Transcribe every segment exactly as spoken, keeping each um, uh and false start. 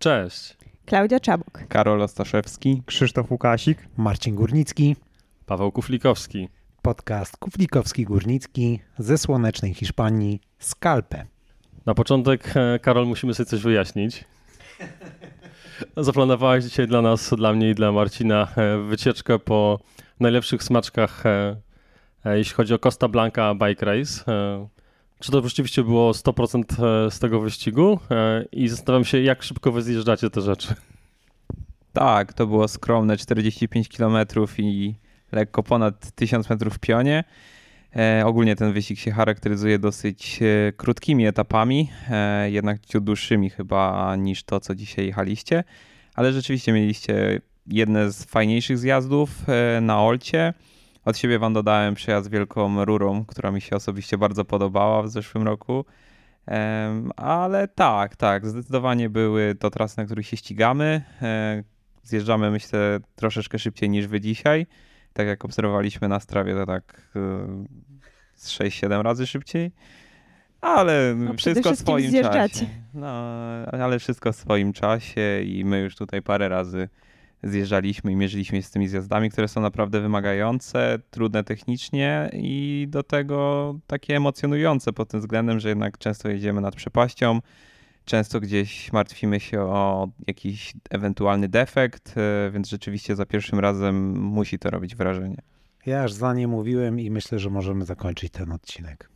Cześć. Klaudia Czabok. Karol Ostaszewski. Krzysztof Łukasik. Marcin Górnicki. Paweł Kuflikowski. Podcast Kuflikowski-Górnicki ze słonecznej Hiszpanii, Scalpe. Na początek, Karol, musimy sobie coś wyjaśnić. Zaplanowałeś dzisiaj dla nas, dla mnie i dla Marcina wycieczkę po najlepszych smaczkach, jeśli chodzi o Costa Blanca Bike Race. Czy to rzeczywiście było sto procent z tego wyścigu? I zastanawiam się, jak szybko wy zjeżdżacie te rzeczy. Tak, to było skromne czterdzieści pięć kilometrów i lekko ponad tysiąc metrów w pionie. E, ogólnie ten wyścig się charakteryzuje dosyć e, krótkimi etapami, e, jednak ciut dłuższymi chyba niż to, co dzisiaj jechaliście, ale rzeczywiście mieliście jedne z fajniejszych zjazdów e, na Olcie. Od siebie wam dodałem przejazd Wielką Rurą, która mi się osobiście bardzo podobała w zeszłym roku. E, ale tak, tak, zdecydowanie były to trasy, na których się ścigamy. E, zjeżdżamy, myślę, troszeczkę szybciej niż wy dzisiaj. Tak jak obserwowaliśmy na Strawie, to tak z sześć siedem razy szybciej, ale no, wszystko w swoim zjeżdżacie. czasie. No, ale wszystko w swoim czasie i my już tutaj parę razy zjeżdżaliśmy i mierzyliśmy się z tymi zjazdami, które są naprawdę wymagające, trudne technicznie i do tego takie emocjonujące pod tym względem, że jednak często jedziemy nad przepaścią. Często gdzieś martwimy się o jakiś ewentualny defekt, więc rzeczywiście za pierwszym razem musi to robić wrażenie. Ja aż za nie mówiłem i myślę, że możemy zakończyć ten odcinek.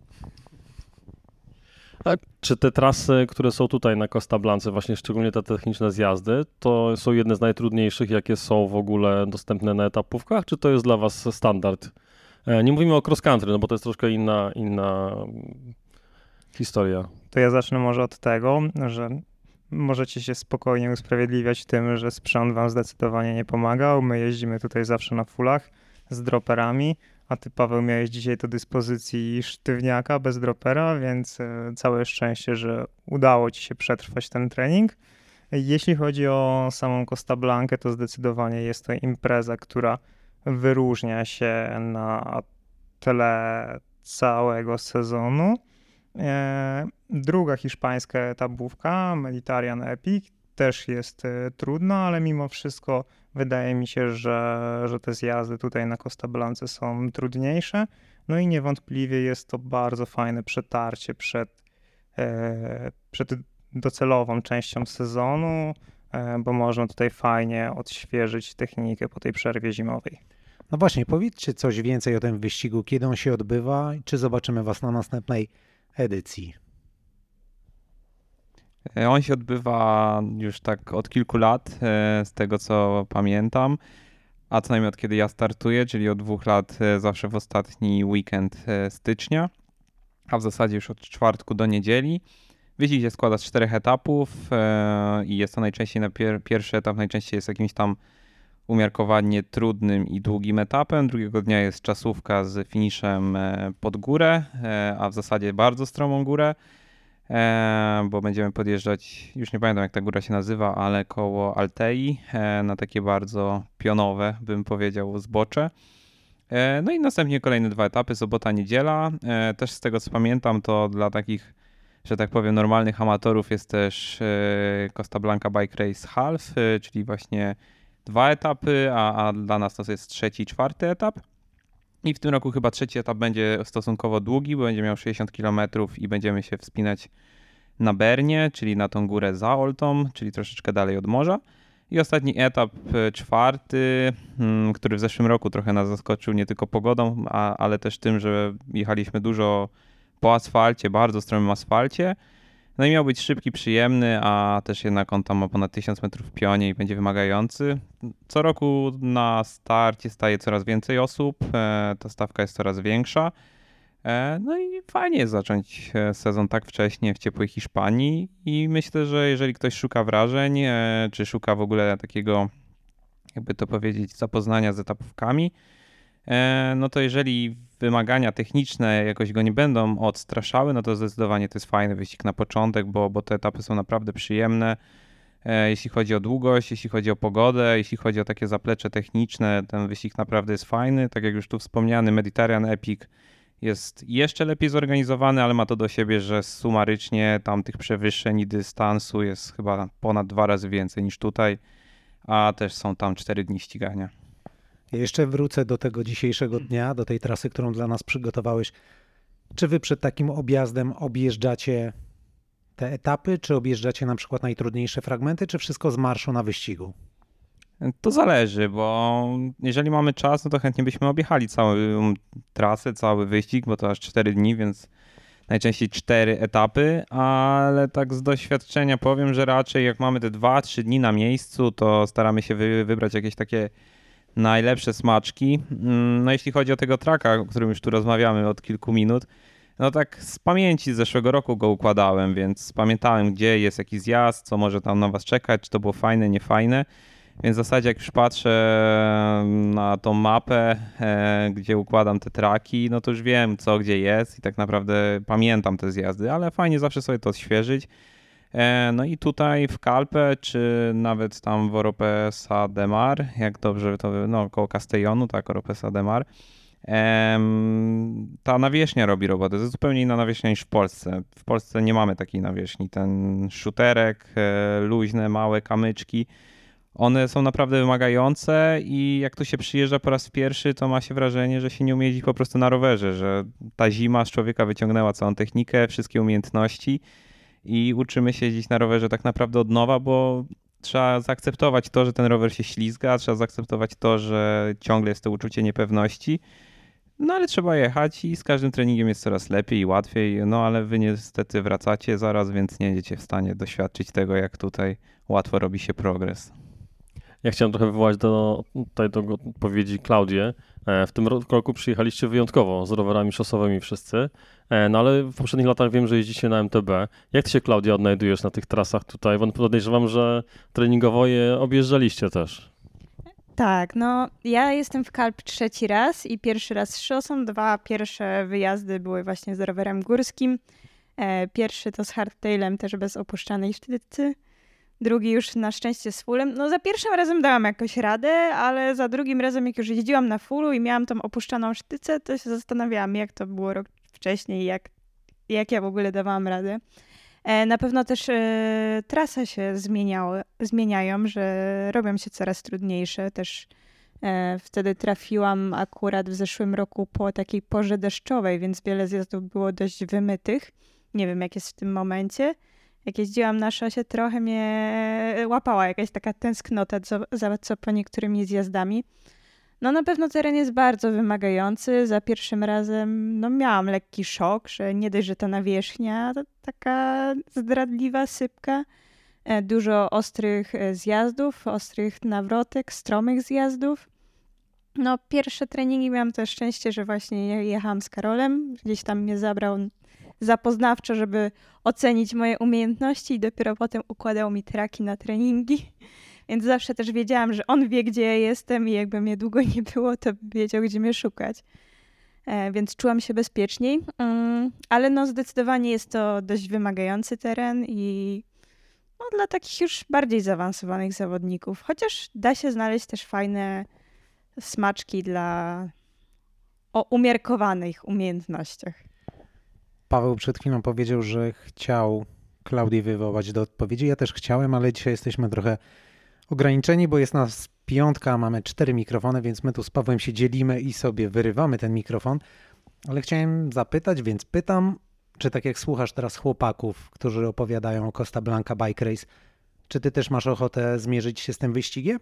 A czy te trasy, które są tutaj na Costa Blance, właśnie szczególnie te techniczne zjazdy, to są jedne z najtrudniejszych, jakie są w ogóle dostępne na etapówkach, czy to jest dla was standard? Nie mówimy o cross country, no bo to jest troszkę inna, inna historia. To ja zacznę może od tego, że możecie się spokojnie usprawiedliwiać tym, że sprzęt wam zdecydowanie nie pomagał. My jeździmy tutaj zawsze na fullach z droperami, a ty, Paweł, miałeś dzisiaj do dyspozycji sztywniaka bez dropera, więc całe szczęście, że udało ci się przetrwać ten trening. Jeśli chodzi o samą Costa Blancę, to zdecydowanie jest to impreza, która wyróżnia się na tle całego sezonu. E, druga hiszpańska etapówka, Mediterranean Epic, też jest e, trudna, ale mimo wszystko wydaje mi się, że, że te zjazdy tutaj na Costa Blance są trudniejsze. No i niewątpliwie jest to bardzo fajne przetarcie przed, e, przed docelową częścią sezonu, e, bo można tutaj fajnie odświeżyć technikę po tej przerwie zimowej. No właśnie, powiedzcie coś więcej o tym wyścigu, kiedy on się odbywa i czy zobaczymy was na następnej edycji. On się odbywa już tak od kilku lat, z tego co pamiętam, a co najmniej od kiedy ja startuję, czyli od dwóch lat zawsze w ostatni weekend stycznia, a w zasadzie już od czwartku do niedzieli. Wyścig się składa z czterech etapów i jest to najczęściej na pier- pierwszy etap, najczęściej jest jakimś tam umiarkowanie trudnym i długim etapem. Drugiego dnia jest czasówka z finiszem pod górę, a w zasadzie bardzo stromą górę, bo będziemy podjeżdżać, już nie pamiętam jak ta góra się nazywa, ale koło Altei, na takie bardzo pionowe, bym powiedział, zbocze. No i następnie kolejne dwa etapy, sobota, niedziela. Też z tego co pamiętam, to dla takich, że tak powiem, normalnych amatorów jest też Costa Blanca Bike Race Half, czyli właśnie dwa etapy, a, a dla nas to jest trzeci i czwarty etap. I w tym roku chyba trzeci etap będzie stosunkowo długi, bo będzie miał sześćdziesiąt kilometrów i będziemy się wspinać na Bernie, czyli na tą górę za Oltą, czyli troszeczkę dalej od morza. I ostatni etap, czwarty, który w zeszłym roku trochę nas zaskoczył nie tylko pogodą, a, ale też tym, że jechaliśmy dużo po asfalcie, bardzo stromym asfalcie. No i miał być szybki, przyjemny, a też jednak on tam ma ponad tysiąc metrów w pionie i będzie wymagający. Co roku na starcie staje coraz więcej osób, e, ta stawka jest coraz większa. E, no i fajnie jest zacząć sezon tak wcześnie w ciepłej Hiszpanii i myślę, że jeżeli ktoś szuka wrażeń, e, czy szuka w ogóle takiego, jakby to powiedzieć, zapoznania z etapówkami, no to jeżeli wymagania techniczne jakoś go nie będą odstraszały, no to zdecydowanie to jest fajny wyścig na początek, bo, bo te etapy są naprawdę przyjemne. Jeśli chodzi o długość, jeśli chodzi o pogodę, jeśli chodzi o takie zaplecze techniczne, ten wyścig naprawdę jest fajny. Tak jak już tu wspomniany Mediterranean Epic jest jeszcze lepiej zorganizowany, ale ma to do siebie, że sumarycznie tam tych przewyższeń i dystansu jest chyba ponad dwa razy więcej niż tutaj, a też są tam cztery dni ścigania. Ja jeszcze wrócę do tego dzisiejszego dnia, do tej trasy, którą dla nas przygotowałeś. Czy wy przed takim objazdem objeżdżacie te etapy, czy objeżdżacie na przykład najtrudniejsze fragmenty, czy wszystko z marszu na wyścigu? To zależy, bo jeżeli mamy czas, no to chętnie byśmy objechali całą trasę, cały wyścig, bo to aż cztery dni, więc najczęściej cztery etapy, ale tak z doświadczenia powiem, że raczej jak mamy te dwa trzy dni na miejscu, to staramy się wy, wybrać jakieś takie najlepsze smaczki. No jeśli chodzi o tego traka, o którym już tu rozmawiamy od kilku minut, no tak z pamięci z zeszłego roku go układałem, więc pamiętałem, gdzie jest jakiś zjazd, co może tam na was czekać, czy to było fajne, niefajne. Więc w zasadzie jak już patrzę na tą mapę, e, gdzie układam te traki, no to już wiem, co gdzie jest i tak naprawdę pamiętam te zjazdy, ale fajnie zawsze sobie to odświeżyć. E, no i tutaj w Calpe, czy nawet tam w Oropesa de Mar, jak dobrze to, no koło Castellonu, tak, Oropesa de Mar, e, ta nawierzchnia robi robotę. To jest zupełnie inna nawierzchnia niż w Polsce. W Polsce nie mamy takiej nawierzchni. Ten szuterek, e, luźne, małe kamyczki, one są naprawdę wymagające i jak tu się przyjeżdża po raz pierwszy, to ma się wrażenie, że się nie umie jeździć po prostu na rowerze, że ta zima z człowieka wyciągnęła całą technikę, wszystkie umiejętności i uczymy się jeździć na rowerze tak naprawdę od nowa, bo trzeba zaakceptować to, że ten rower się ślizga, trzeba zaakceptować to, że ciągle jest to uczucie niepewności, no ale trzeba jechać i z każdym treningiem jest coraz lepiej i łatwiej, no ale wy niestety wracacie zaraz, więc nie będziecie w stanie doświadczyć tego, jak tutaj łatwo robi się progres. Ja chciałem trochę wywołać do, tutaj do odpowiedzi Klaudię. W tym roku przyjechaliście wyjątkowo z rowerami szosowymi wszyscy, no ale w poprzednich latach wiem, że jeździcie na M T B. Jak ty się, Klaudia, odnajdujesz na tych trasach tutaj? Bo podejrzewam, że treningowo je objeżdżaliście też. Tak, no ja jestem w Calpe trzeci raz i pierwszy raz z szosą. Dwa pierwsze wyjazdy były właśnie z rowerem górskim. Pierwszy to z hardtailem, też bez opuszczanej sztycy. Drugi już na szczęście z fullem. No za pierwszym razem dałam jakoś radę, ale za drugim razem jak już jeździłam na fullu i miałam tą opuszczaną sztycę, to się zastanawiałam, jak to było rok wcześniej, jak, jak ja w ogóle dawałam radę. E, na pewno też e, trasy się zmieniały, zmieniają, że robią się coraz trudniejsze. Też e, wtedy trafiłam akurat w zeszłym roku po takiej porze deszczowej, więc wiele zjazdów było dość wymytych. Nie wiem, jak jest w tym momencie. Jak jeździłam na szosie, trochę mnie łapała jakaś taka tęsknota za, za co po niektórymi zjazdami. No na pewno teren jest bardzo wymagający. Za pierwszym razem no, miałam lekki szok, że nie dość, że ta nawierzchnia to taka zdradliwa sypka. Dużo ostrych zjazdów, ostrych nawrotek, stromych zjazdów. No pierwsze treningi miałam to szczęście, że właśnie jechałam z Karolem. Gdzieś tam mnie zabrał zapoznawczo, żeby ocenić moje umiejętności i dopiero potem układał mi traki na treningi. Więc zawsze też wiedziałam, że on wie, gdzie ja jestem i jakby mnie długo nie było, to wiedział, gdzie mnie szukać. E, więc czułam się bezpieczniej. Um, ale no zdecydowanie jest to dość wymagający teren i no, dla takich już bardziej zaawansowanych zawodników. Chociaż da się znaleźć też fajne smaczki dla o umiarkowanych umiejętnościach. Paweł przed chwilą powiedział, że chciał Klaudię wywołać do odpowiedzi. Ja też chciałem, ale dzisiaj jesteśmy trochę ograniczeni, bo jest nas piątka, mamy cztery mikrofony, więc my tu z Pawłem się dzielimy i sobie wyrywamy ten mikrofon. Ale chciałem zapytać, więc pytam, czy tak jak słuchasz teraz chłopaków, którzy opowiadają o Costa Blanca Bike Race, czy ty też masz ochotę zmierzyć się z tym wyścigiem?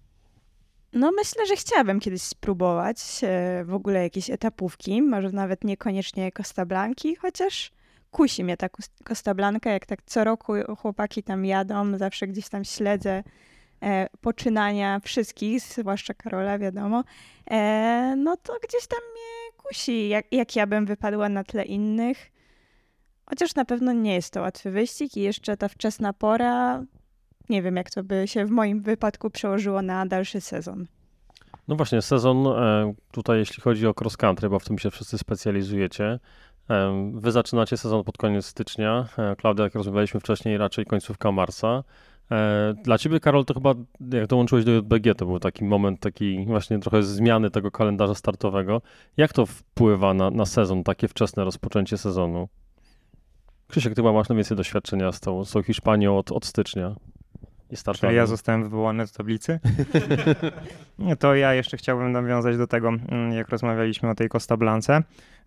No myślę, że chciałabym kiedyś spróbować w ogóle jakieś etapówki, może nawet niekoniecznie Costa Blanki, chociaż kusi mnie ta Costa Blanca, jak tak co roku chłopaki tam jadą, zawsze gdzieś tam śledzę e, poczynania wszystkich, zwłaszcza Karola, wiadomo, e, no to gdzieś tam mnie kusi, jak, jak ja bym wypadła na tle innych, chociaż na pewno nie jest to łatwy wyścig i jeszcze ta wczesna pora. Nie wiem, jak to by się w moim wypadku przełożyło na dalszy sezon. No właśnie, sezon tutaj, jeśli chodzi o cross country, bo w tym się wszyscy specjalizujecie. Wy zaczynacie sezon pod koniec stycznia. Klaudia, jak rozmawialiśmy wcześniej, raczej końcówka marca. Dla ciebie, Karol, to chyba jak dołączyłeś do J B G, to był taki moment, taki właśnie trochę zmiany tego kalendarza startowego. Jak to wpływa na, na sezon, takie wczesne rozpoczęcie sezonu? Krzysiek, ty masz najwięcej doświadczenia z tą, z tą Hiszpanią od, od stycznia i startami. Czyli ja zostałem wywołany do tablicy? To ja jeszcze chciałbym nawiązać do tego, jak rozmawialiśmy o tej Costa Blance,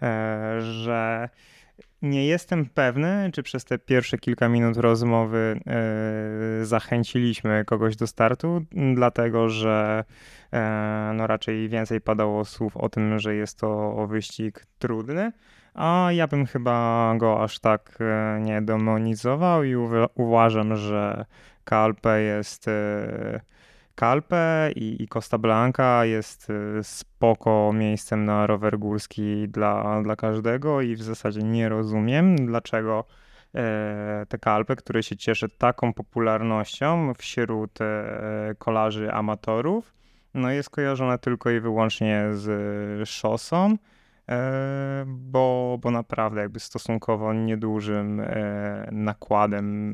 że nie jestem pewny, czy przez te pierwsze kilka minut rozmowy e, zachęciliśmy kogoś do startu, dlatego że e, no raczej więcej padało słów o tym, że jest to wyścig trudny, a ja bym chyba go aż tak e, nie demonizował i uwa- uważam, że Calpe jest... E, Calpe i, i Costa Blanca jest spoko miejscem na rower górski dla, dla każdego i w zasadzie nie rozumiem, dlaczego e, te Calpe, które się cieszy taką popularnością wśród e, kolarzy amatorów, no jest kojarzone tylko i wyłącznie z szosą, e, bo, bo naprawdę jakby stosunkowo niedużym e, nakładem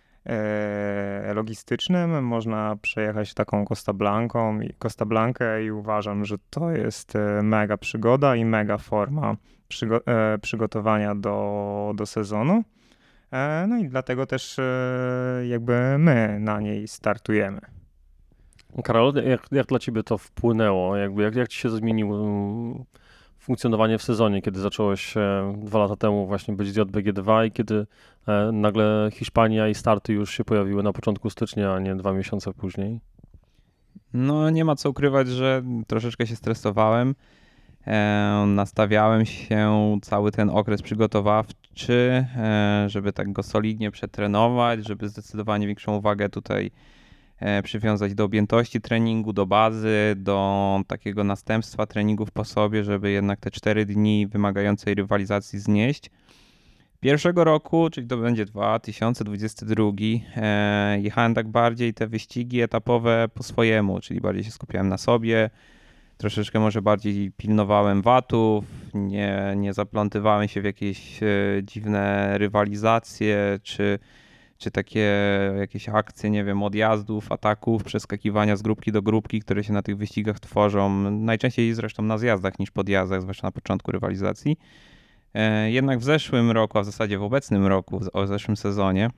logistycznym można przejechać taką Costa Blanką i Costa Blankę i uważam, że to jest mega przygoda i mega forma przygo- e, przygotowania do, do sezonu. E, no i dlatego też e, jakby my na niej startujemy. Karol, jak, jak dla ciebie to wpłynęło? Jakby, jak, jak ci się zmieniło funkcjonowanie w sezonie, kiedy zacząłeś e, dwa lata temu właśnie być z J B G dwa i kiedy e, nagle Hiszpania i starty już się pojawiły na początku stycznia, a nie dwa miesiące później? No nie ma co ukrywać, że troszeczkę się stresowałem. E, nastawiałem się cały ten okres przygotowawczy, e, żeby tak go solidnie przetrenować, żeby zdecydowanie większą uwagę tutaj e, przywiązać do objętości treningu, do bazy, do takiego następstwa treningów po sobie, żeby jednak te cztery dni wymagającej rywalizacji znieść. Pierwszego roku, czyli to będzie dwa tysiące dwudziesty drugi, e, jechałem tak bardziej te wyścigi etapowe po swojemu, czyli bardziej się skupiałem na sobie, troszeczkę może bardziej pilnowałem watów, nie, nie zaplątywałem się w jakieś e, dziwne rywalizacje, czy, czy takie jakieś akcje, nie wiem, odjazdów, ataków, przeskakiwania z grupki do grupki, które się na tych wyścigach tworzą, najczęściej zresztą na zjazdach niż podjazdach, zwłaszcza na początku rywalizacji. Jednak w zeszłym roku, a w zasadzie w obecnym roku, w zeszłym sezonie,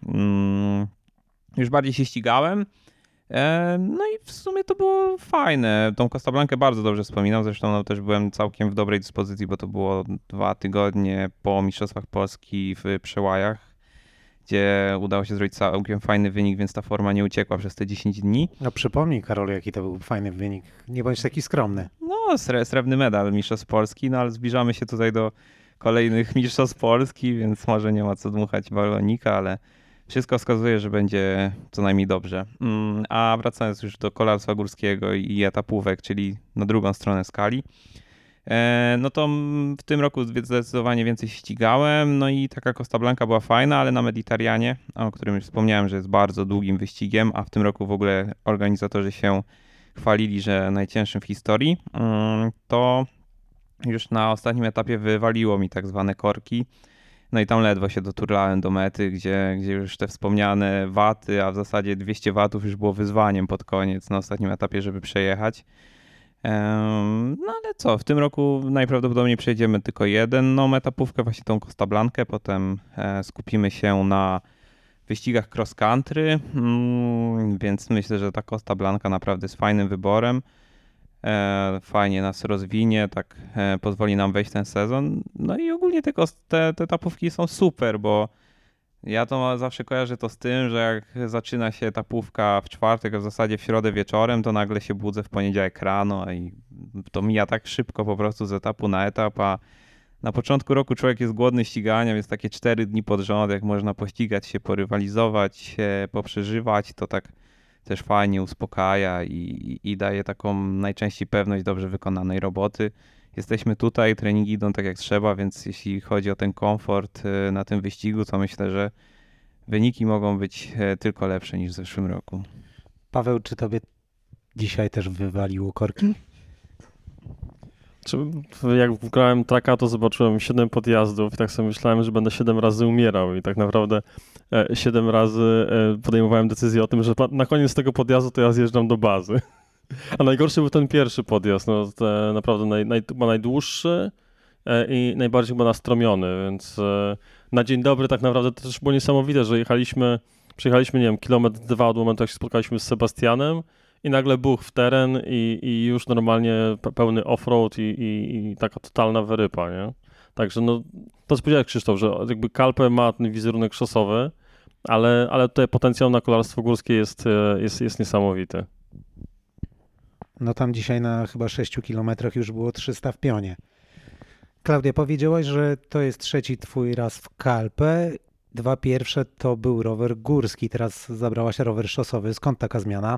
już bardziej się ścigałem. No i w sumie to było fajne. Tą Costa Blankę bardzo dobrze wspominam, zresztą no, też byłem całkiem w dobrej dyspozycji, bo to było dwa tygodnie po Mistrzostwach Polski w Przełajach, gdzie udało się zrobić całkiem fajny wynik, więc ta forma nie uciekła przez te dziesięć dni. No przypomnij, Karol, jaki to był fajny wynik. Nie bądź taki skromny. No, srebrny medal Mistrzostw Polski, no ale zbliżamy się tutaj do kolejnych Mistrzostw Polski, więc może nie ma co dmuchać balonika, ale wszystko wskazuje, że będzie co najmniej dobrze. A wracając już do kolarstwa górskiego i etapówek, czyli na drugą stronę skali, no to w tym roku zdecydowanie więcej ścigałem, no i taka Costa Blanca była fajna, ale na Mediterranie, o którym już wspomniałem, że jest bardzo długim wyścigiem, a w tym roku w ogóle organizatorzy się chwalili, że najcięższym w historii, to już na ostatnim etapie wywaliło mi tak zwane korki. No i tam ledwo się doturlałem do mety, gdzie, gdzie już te wspomniane waty, a w zasadzie dwieście watów już było wyzwaniem pod koniec na ostatnim etapie, żeby przejechać. No ale co, w tym roku najprawdopodobniej przejdziemy tylko jedną etapówkę, właśnie tą Costa Blankę, potem skupimy się na wyścigach cross country, więc myślę, że ta Costa Blanca naprawdę jest fajnym wyborem. Fajnie nas rozwinie, tak pozwoli nam wejść w ten sezon. No i ogólnie te, te, te etapówki są super, bo ja to zawsze kojarzę to z tym, że jak zaczyna się etapówka w czwartek, a w zasadzie w środę wieczorem, to nagle się budzę w poniedziałek rano i to mija tak szybko po prostu z etapu na etap, a na początku roku człowiek jest głodny ścigania, więc takie cztery dni pod rząd, jak można pościgać się, porywalizować, poprzeżywać, to tak też fajnie uspokaja i, i daje taką najczęściej pewność dobrze wykonanej roboty. Jesteśmy tutaj, treningi idą tak jak trzeba, więc jeśli chodzi o ten komfort na tym wyścigu, to myślę, że wyniki mogą być tylko lepsze niż w zeszłym roku. Paweł, czy tobie dzisiaj też wywaliło korki? Czy jak grałem traka, to zobaczyłem siedem podjazdów i tak sobie myślałem, że będę siedem razy umierał i tak naprawdę siedem razy podejmowałem decyzję o tym, że na koniec tego podjazdu to ja zjeżdżam do bazy. A najgorszy był ten pierwszy podjazd, no to naprawdę naj, naj, chyba najdłuższy i najbardziej chyba nastromiony, więc na dzień dobry tak naprawdę to też było niesamowite, że jechaliśmy, przejechaliśmy, nie wiem, kilometr, dwa od momentu, jak się spotkaliśmy z Sebastianem i nagle buch w teren i, i już normalnie pełny offroad i, i, i taka totalna wyrypa, nie? Także no, to co powiedziałeś, Krzysztof, że jakby Calpe ma ten wizerunek szosowy, ale, ale tutaj potencjał na kolarstwo górskie jest, jest, jest niesamowity. No tam dzisiaj na chyba sześciu kilometrach już było trzysta w pionie. Klaudia, powiedziałaś, że to jest trzeci twój raz w Calpe. Dwa pierwsze to był rower górski, teraz zabrałaś rower szosowy. Skąd taka zmiana?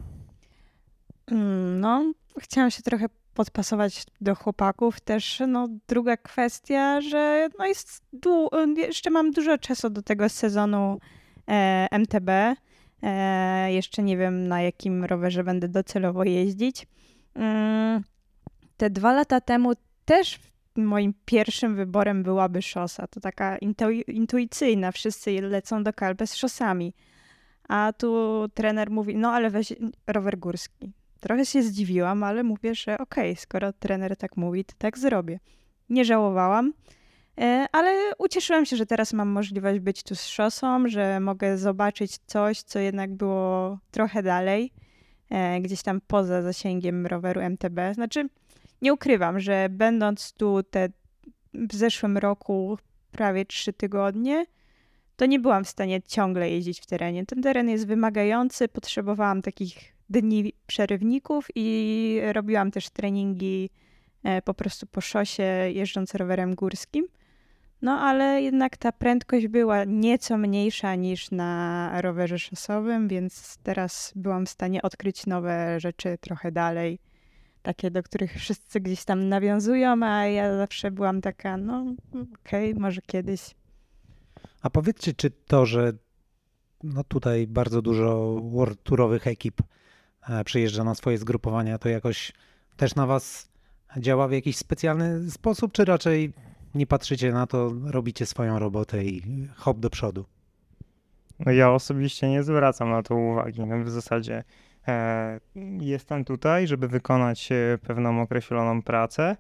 No, chciałam się trochę podpasować do chłopaków. Też no, druga kwestia, że no jest du- jeszcze mam dużo czasu do tego sezonu e, M T B. E, jeszcze nie wiem, na jakim rowerze będę docelowo jeździć. Mm, te dwa lata temu też moim pierwszym wyborem byłaby szosa. To taka intu- intuicyjna. Wszyscy lecą do Calpe z szosami. A tu trener mówi, no ale weź rower górski. Trochę się zdziwiłam, ale mówię, że okej, okay, skoro trener tak mówi, to tak zrobię. Nie żałowałam, ale ucieszyłam się, że teraz mam możliwość być tu z szosą, że mogę zobaczyć coś, co jednak było trochę dalej, gdzieś tam poza zasięgiem roweru M T B. Znaczy, nie ukrywam, że będąc tu te w zeszłym roku prawie trzy tygodnie, to nie byłam w stanie ciągle jeździć w terenie. Ten teren jest wymagający, potrzebowałam takich dni przerywników i robiłam też treningi po prostu po szosie, jeżdżąc rowerem górskim. No ale jednak ta prędkość była nieco mniejsza niż na rowerze szosowym, więc teraz byłam w stanie odkryć nowe rzeczy trochę dalej. Takie, do których wszyscy gdzieś tam nawiązują, a ja zawsze byłam taka, no okej, okay, może kiedyś. A powiedzcie, czy to, że no tutaj bardzo dużo World Tourowych ekip przyjeżdża na swoje zgrupowania, to jakoś też na was działa w jakiś specjalny sposób, czy raczej nie patrzycie na to, robicie swoją robotę i hop do przodu? No ja osobiście nie zwracam na to uwagi. No w zasadzie e, jestem tutaj, żeby wykonać pewną określoną pracę.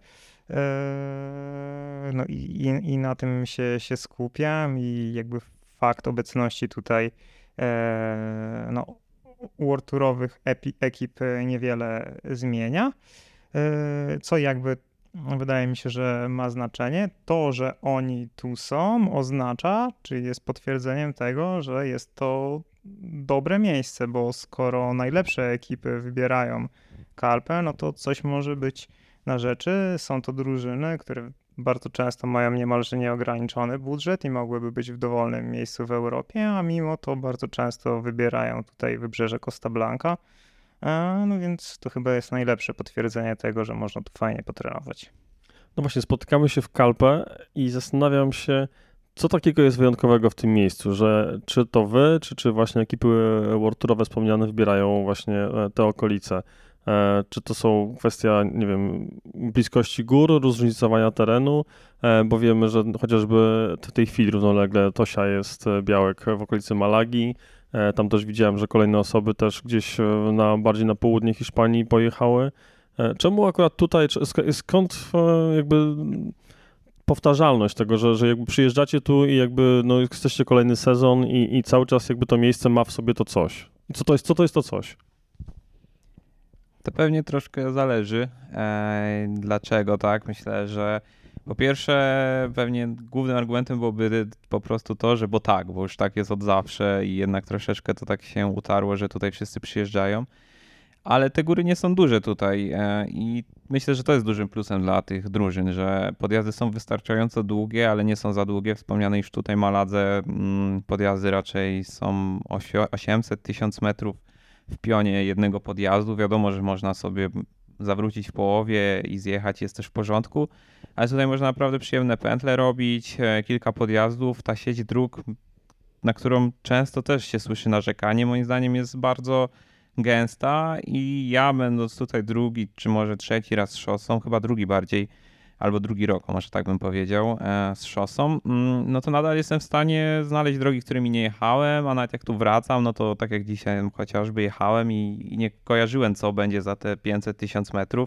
E, no i, i na tym się, się skupiam i jakby fakt obecności tutaj e, no, World Tourowych epi, ekip niewiele zmienia, co jakby wydaje mi się, że ma znaczenie. To, że oni tu są, oznacza, czy jest potwierdzeniem tego, że jest to dobre miejsce, bo skoro najlepsze ekipy wybierają Calpe, no to coś może być na rzeczy. Są to drużyny, które bardzo często mają niemalże nieograniczony budżet i mogłyby być w dowolnym miejscu w Europie, a mimo to bardzo często wybierają tutaj wybrzeże Costa Blanca. No więc to chyba jest najlepsze potwierdzenie tego, że można tu fajnie potrenować. No właśnie, spotykamy się w Calpe i zastanawiam się, co takiego jest wyjątkowego w tym miejscu, że czy to wy, czy, czy właśnie ekipy World Tourowe wspomniane wybierają właśnie te okolice. Czy to są kwestia, nie wiem, bliskości gór, różnicowania terenu, bo wiemy, że chociażby w tej chwili równolegle Tosia jest Białek w okolicy Malagi. Tam też widziałem, że kolejne osoby też gdzieś na, bardziej na południe Hiszpanii pojechały. Czemu akurat tutaj, skąd jakby powtarzalność tego, że, że jakby przyjeżdżacie tu i jakby no, jesteście kolejny sezon i, i cały czas jakby to miejsce ma w sobie to coś. Co to jest, co to jest to coś? To pewnie troszkę zależy. Eee, dlaczego, tak? Myślę, że po pierwsze pewnie głównym argumentem byłoby po prostu to, że bo tak, bo już tak jest od zawsze i jednak troszeczkę to tak się utarło, że tutaj wszyscy przyjeżdżają. Ale te góry nie są duże tutaj e, i myślę, że to jest dużym plusem dla tych drużyn, że podjazdy są wystarczająco długie, ale nie są za długie. Wspomniane już tutaj Maladze mm, podjazdy raczej są osiemset tysiąc metrów w pionie jednego podjazdu. Wiadomo, że można sobie zawrócić w połowie i zjechać, jest też w porządku, ale tutaj można naprawdę przyjemne pętle robić, kilka podjazdów. Ta sieć dróg, na którą często też się słyszy narzekanie, moim zdaniem jest bardzo gęsta i ja będąc tutaj drugi, czy może trzeci raz szosą, chyba drugi bardziej albo drugi rok, może tak bym powiedział, z szosą, no to nadal jestem w stanie znaleźć drogi, którymi nie jechałem, a nawet jak tu wracam, no to tak jak dzisiaj chociażby jechałem i, i nie kojarzyłem, co będzie za te pięćset tysiąc metrów,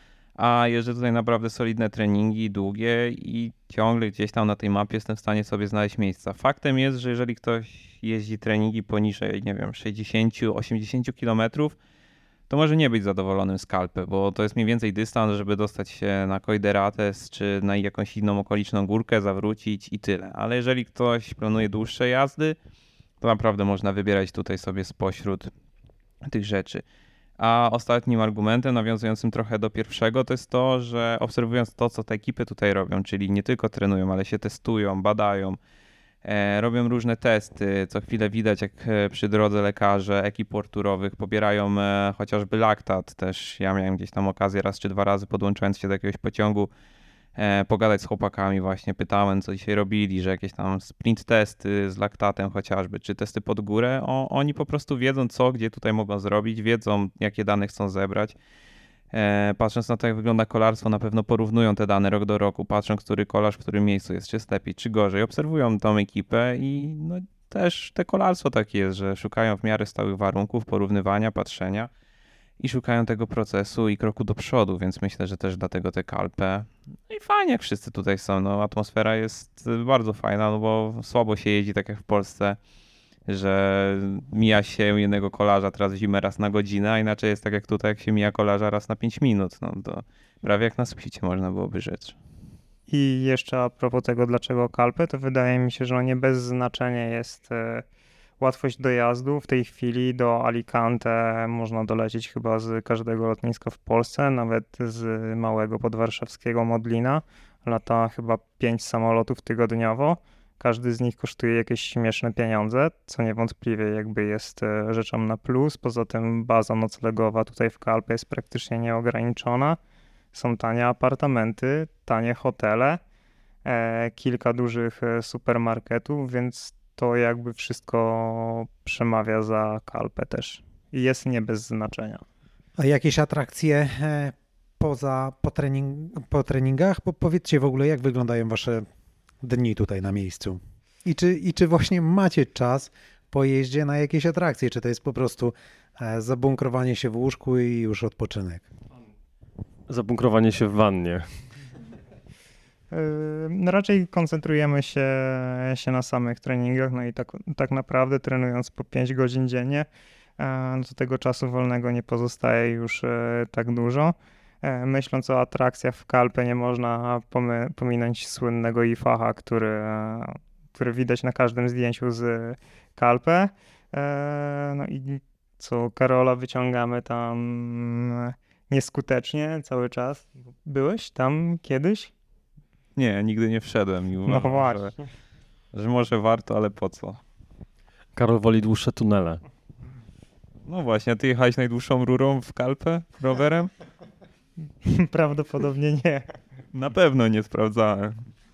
a jeżdżę tutaj naprawdę solidne treningi, długie i ciągle gdzieś tam na tej mapie jestem w stanie sobie znaleźć miejsca. Faktem jest, że jeżeli ktoś jeździ treningi poniżej, nie wiem, sześćdziesiąt do osiemdziesięciu kilometrów, to może nie być zadowolonym z Kalpy, bo to jest mniej więcej dystans, żeby dostać się na Koiderates czy na jakąś inną okoliczną górkę, zawrócić i tyle. Ale jeżeli ktoś planuje dłuższe jazdy, to naprawdę można wybierać tutaj sobie spośród tych rzeczy. A ostatnim argumentem, nawiązującym trochę do pierwszego, to jest to, że obserwując to, co te ekipy tutaj robią, czyli nie tylko trenują, ale się testują, badają, e, robią różne testy, co chwilę widać, jak przy drodze lekarze ekip turowych pobierają e, chociażby laktat. Też ja miałem gdzieś tam okazję raz czy dwa razy, podłączając się do jakiegoś pociągu, e, pogadać z chłopakami właśnie, pytałem, co dzisiaj robili, że jakieś tam sprint testy z laktatem chociażby, czy testy pod górę, o, oni po prostu wiedzą co, gdzie tutaj mogą zrobić, wiedzą jakie dane chcą zebrać. E, patrząc na to, jak wygląda kolarstwo, na pewno porównują te dane rok do roku, patrzą, który kolarz w którym miejscu jest, czy jest lepiej, czy gorzej, obserwują tą ekipę i no, też te kolarstwo takie jest, że szukają w miarę stałych warunków, porównywania, patrzenia i szukają tego procesu i kroku do przodu, więc myślę, że też dlatego te Kalpę. No i fajnie, jak wszyscy tutaj są, no atmosfera jest bardzo fajna, no bo słabo się jeździ, tak jak w Polsce, że mija się jednego kolarza teraz w zimę raz na godzinę, a inaczej jest tak jak tutaj, jak się mija kolarza raz na pięć minut, no to prawie jak na spicie można byłoby rzec. I jeszcze a propos tego, dlaczego Kalpy, to wydaje mi się, że no nie bez znaczenia jest e, łatwość dojazdu. W tej chwili do Alicante można dolecieć chyba z każdego lotniska w Polsce, nawet z małego podwarszawskiego Modlina. Lata chyba pięć samolotów tygodniowo. Każdy z nich kosztuje jakieś śmieszne pieniądze, co niewątpliwie jakby jest e, rzeczą na plus. Poza tym baza noclegowa tutaj w Kalpie jest praktycznie nieograniczona. Są tanie apartamenty, tanie hotele, e, kilka dużych e, supermarketów, więc to jakby wszystko przemawia za Kalpę też. I jest nie bez znaczenia. A jakieś atrakcje e, poza, po, trening, po treningach? Bo powiedzcie w ogóle, jak wyglądają wasze dni tutaj na miejscu? I czy, i czy właśnie macie czas po jeździe na jakieś atrakcje? Czy to jest po prostu e, zabunkrowanie się w łóżku i już odpoczynek? Zabunkrowanie się w wannie. Yy, raczej koncentrujemy się, się na samych treningach, no i tak, tak naprawdę trenując po pięć godzin dziennie, no to tego czasu wolnego nie pozostaje już tak dużo. Myśląc o atrakcjach w Kalpę, nie można pomy- pominąć słynnego Ifacha, który, który widać na każdym zdjęciu z Kalpę. No i co, Karola wyciągamy tam nieskutecznie cały czas. Byłeś tam kiedyś? Nie, nigdy nie wszedłem i uważam, No właśnie. że, że może warto, ale po co? Karol woli dłuższe tunele. No właśnie, a ty jechałeś najdłuższą rurą w Kalpę rowerem? Prawdopodobnie nie. Na pewno nie sprawdzałem.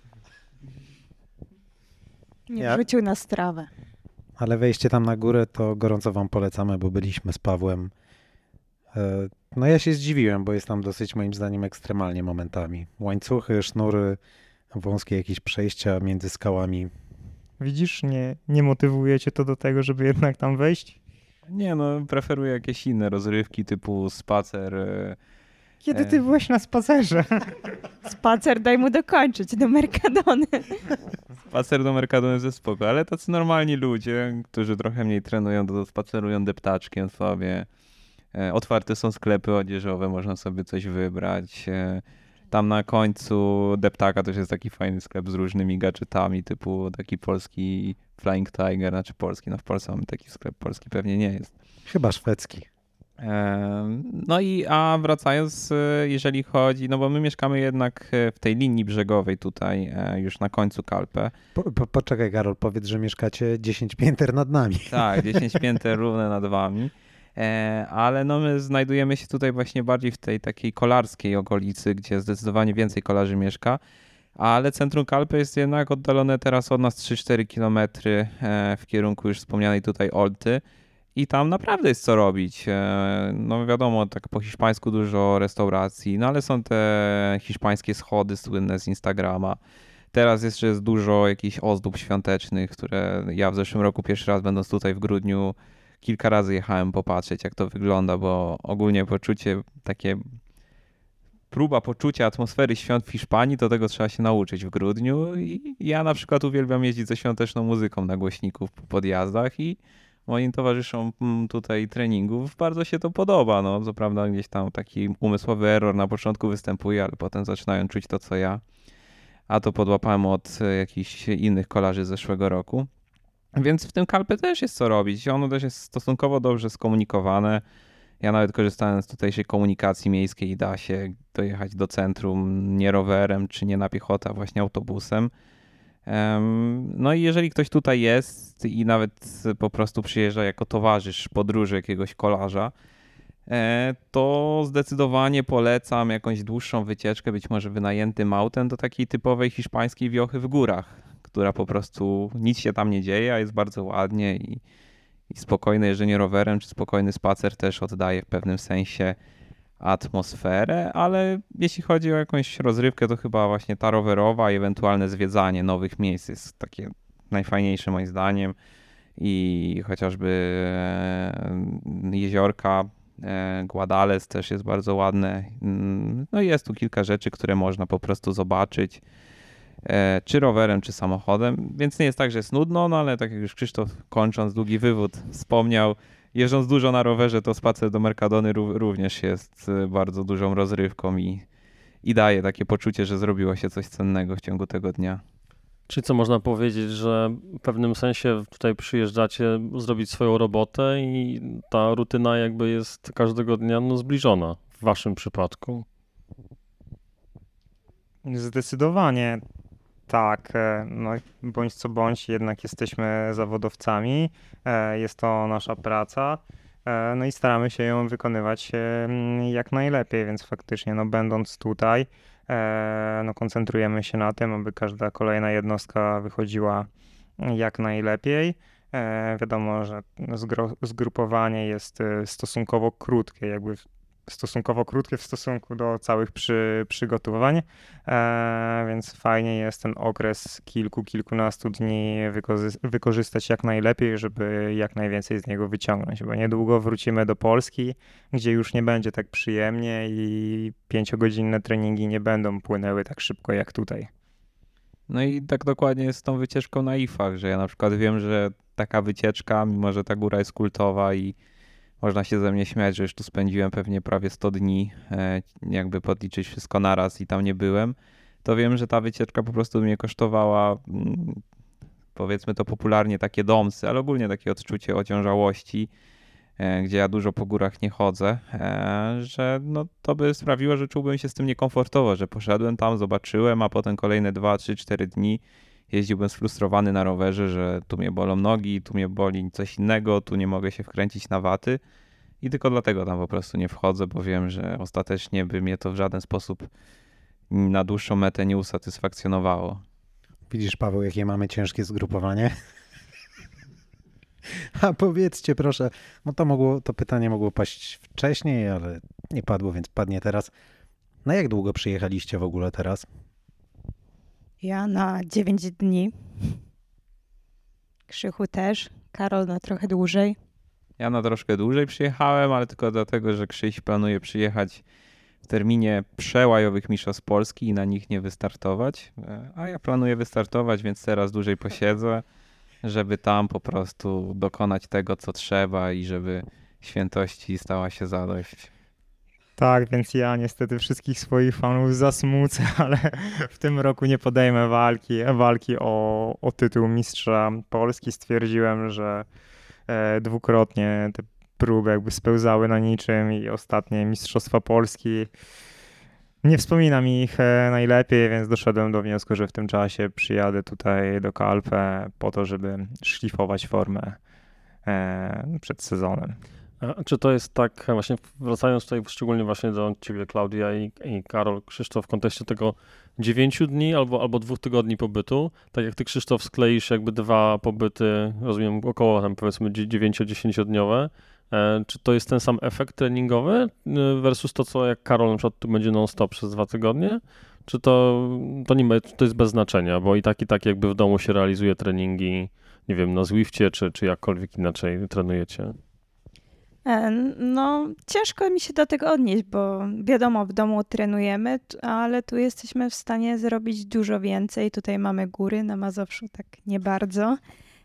Nie Ja- wrzucił na strawę. Ale wejście tam na górę to gorąco wam polecamy, bo byliśmy z Pawłem. E, No ja się zdziwiłem, bo jest tam dosyć moim zdaniem ekstremalnie momentami. Łańcuchy, sznury, wąskie jakieś przejścia między skałami. Widzisz, nie, nie motywuje cię to do tego, żeby jednak tam wejść? Nie no, preferuję jakieś inne rozrywki typu spacer. e, Kiedy ty byłeś na spacerze? Spacer daj mu dokończyć do Mercadony. Spacer do Mercadony ze spoko, ale tacy normalni ludzie, którzy trochę mniej trenują, to spacerują deptaczkiem sobie. E, Otwarte są sklepy odzieżowe, można sobie coś wybrać. E, Tam na końcu deptaka też jest taki fajny sklep z różnymi gadżetami, typu taki polski Flying Tiger, znaczy polski, no w Polsce mamy taki sklep, polski pewnie nie jest. Chyba szwedzki. E, No i a wracając, e, jeżeli chodzi, no bo my mieszkamy jednak e, w tej linii brzegowej tutaj, e, już na końcu Kalpę. Po, po, poczekaj Karol, powiedz, że mieszkacie dziesięć pięter nad nami. Tak, dziesięć pięter równe nad wami. E, ale no my znajdujemy się tutaj właśnie bardziej w tej takiej kolarskiej okolicy, gdzie zdecydowanie więcej kolarzy mieszka, ale centrum Kalpy jest jednak oddalone teraz od nas trzy cztery kilometry e, w kierunku już wspomnianej tutaj Olty I tam naprawdę jest co robić. No wiadomo, tak po hiszpańsku dużo restauracji, no ale są te hiszpańskie schody słynne z Instagrama. Teraz jeszcze jest dużo jakichś ozdób świątecznych, które ja w zeszłym roku pierwszy raz będąc tutaj w grudniu kilka razy jechałem popatrzeć, jak to wygląda, bo ogólnie poczucie takie, próba poczucia atmosfery świąt w Hiszpanii, to tego trzeba się nauczyć w grudniu i ja na przykład uwielbiam jeździć ze świąteczną muzyką na głośniku po podjazdach i moim towarzyszom tutaj treningów bardzo się to podoba. No, co prawda gdzieś tam taki umysłowy error na początku występuje, ale potem zaczynają czuć to, co ja. A to podłapałem od jakichś innych kolarzy z zeszłego roku. Więc w tym Calpe też jest co robić. Ono też jest stosunkowo dobrze skomunikowane. Ja nawet korzystałem z tutejszej komunikacji miejskiej i da się dojechać do centrum nie rowerem, czy nie na piechotę, a właśnie autobusem. No i jeżeli ktoś tutaj jest i nawet po prostu przyjeżdża jako towarzysz podróży jakiegoś kolarza, to zdecydowanie polecam jakąś dłuższą wycieczkę, być może wynajętym autem do takiej typowej hiszpańskiej wiochy w górach, która po prostu nic się tam nie dzieje, a jest bardzo ładnie i, i spokojne jeżdżenie rowerem czy spokojny spacer też oddaje w pewnym sensie atmosferę, ale jeśli chodzi o jakąś rozrywkę, to chyba właśnie ta rowerowa i ewentualne zwiedzanie nowych miejsc jest takie najfajniejsze moim zdaniem i chociażby jeziorka Guadalest też jest bardzo ładne. No i jest tu kilka rzeczy, które można po prostu zobaczyć, czy rowerem, czy samochodem, więc nie jest tak, że jest nudno, no ale tak jak już Krzysztof kończąc długi wywód wspomniał, jeżdżąc dużo na rowerze, to spacer do Mercadony również jest bardzo dużą rozrywką i, i daje takie poczucie, że zrobiło się coś cennego w ciągu tego dnia. Czyli co można powiedzieć, że w pewnym sensie tutaj przyjeżdżacie zrobić swoją robotę i ta rutyna jakby jest każdego dnia no, zbliżona w waszym przypadku? Zdecydowanie tak. No, bądź co bądź, jednak jesteśmy zawodowcami. Jest to nasza praca. No i staramy się ją wykonywać jak najlepiej, więc faktycznie no, będąc tutaj, no, koncentrujemy się na tym, aby każda kolejna jednostka wychodziła jak najlepiej. Wiadomo, że zgro- zgrupowanie jest stosunkowo krótkie, jakby stosunkowo krótkie w stosunku do całych przy, przygotowań, e, więc fajnie jest ten okres kilku, kilkunastu dni wykorzy- wykorzystać jak najlepiej, żeby jak najwięcej z niego wyciągnąć, bo niedługo wrócimy do Polski, gdzie już nie będzie tak przyjemnie i pięciogodzinne treningi nie będą płynęły tak szybko jak tutaj. No i tak dokładnie jest z tą wycieczką na I F A, że ja na przykład wiem, że taka wycieczka, mimo że ta góra jest kultowa i można się ze mnie śmiać, że już tu spędziłem pewnie prawie sto dni, jakby podliczyć wszystko naraz i tam nie byłem, to wiem, że ta wycieczka po prostu mnie kosztowała, powiedzmy to popularnie, takie domsy, ale ogólnie takie odczucie ociążałości, gdzie ja dużo po górach nie chodzę, że no to by sprawiło, że czułbym się z tym niekomfortowo, że poszedłem tam, zobaczyłem, a potem kolejne dwa, trzy, cztery dni jeździłbym sfrustrowany na rowerze, że tu mnie bolą nogi, tu mnie boli coś innego, tu nie mogę się wkręcić na waty i tylko dlatego tam po prostu nie wchodzę, bo wiem, że ostatecznie by mnie to w żaden sposób na dłuższą metę nie usatysfakcjonowało. Widzisz, Paweł, jakie mamy ciężkie zgrupowanie? A powiedzcie proszę, no to mogło, to pytanie mogło paść wcześniej, ale nie padło, więc padnie teraz. Na jak długo przyjechaliście w ogóle teraz? Ja na dziewięć dni. Krzychu też. Karol na trochę dłużej. Ja na troszkę dłużej przyjechałem, ale tylko dlatego, że Krzyś planuje przyjechać w terminie przełajowych mistrzostw Polski i na nich nie wystartować. A ja planuję wystartować, więc teraz dłużej posiedzę, żeby tam po prostu dokonać tego, co trzeba i żeby świętości stała się zadość. Tak, więc ja niestety wszystkich swoich fanów zasmucę, ale w tym roku nie podejmę walki, walki o, o tytuł mistrza Polski. Stwierdziłem, że e, dwukrotnie te próby jakby spełzały na niczym i ostatnie mistrzostwa Polski nie wspominam ich e, najlepiej, więc doszedłem do wniosku, że w tym czasie przyjadę tutaj do Calpe po to, żeby szlifować formę e, przed sezonem. A czy to jest tak, właśnie wracając tutaj szczególnie właśnie do ciebie, Klaudia i, i Karol, Krzysztof, w kontekście tego dziewięciu dni albo, albo dwóch tygodni pobytu, tak jak ty, Krzysztof, skleisz jakby dwa pobyty, rozumiem, około tam powiedzmy dziewięcio-dziesięciodniowe, e, czy to jest ten sam efekt treningowy e, versus to, co jak Karol na przykład tu będzie non-stop przez dwa tygodnie? Czy to, to nie ma, to jest bez znaczenia, bo i tak i tak jakby w domu się realizuje treningi, nie wiem, na Zwifcie, czy, czy jakkolwiek inaczej trenujecie? E, No, ciężko mi się do tego odnieść, bo wiadomo, w domu trenujemy, t- ale tu jesteśmy w stanie zrobić dużo więcej. Tutaj mamy góry, na Mazowszu tak nie bardzo.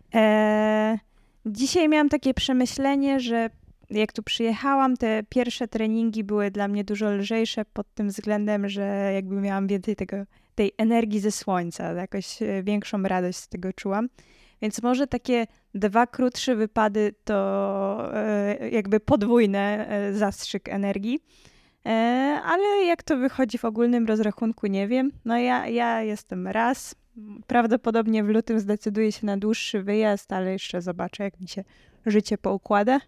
E, Dzisiaj miałam takie przemyślenie, że jak tu przyjechałam, te pierwsze treningi były dla mnie dużo lżejsze pod tym względem, że jakby miałam więcej tego, tej energii ze słońca, jakoś e, większą radość z tego czułam. Więc może takie dwa krótsze wypady to e, jakby podwójny e, zastrzyk energii. E, ale jak to wychodzi w ogólnym rozrachunku, nie wiem. No ja, ja jestem raz. Prawdopodobnie w lutym zdecyduję się na dłuższy wyjazd, ale jeszcze zobaczę, jak mi się życie poukłada.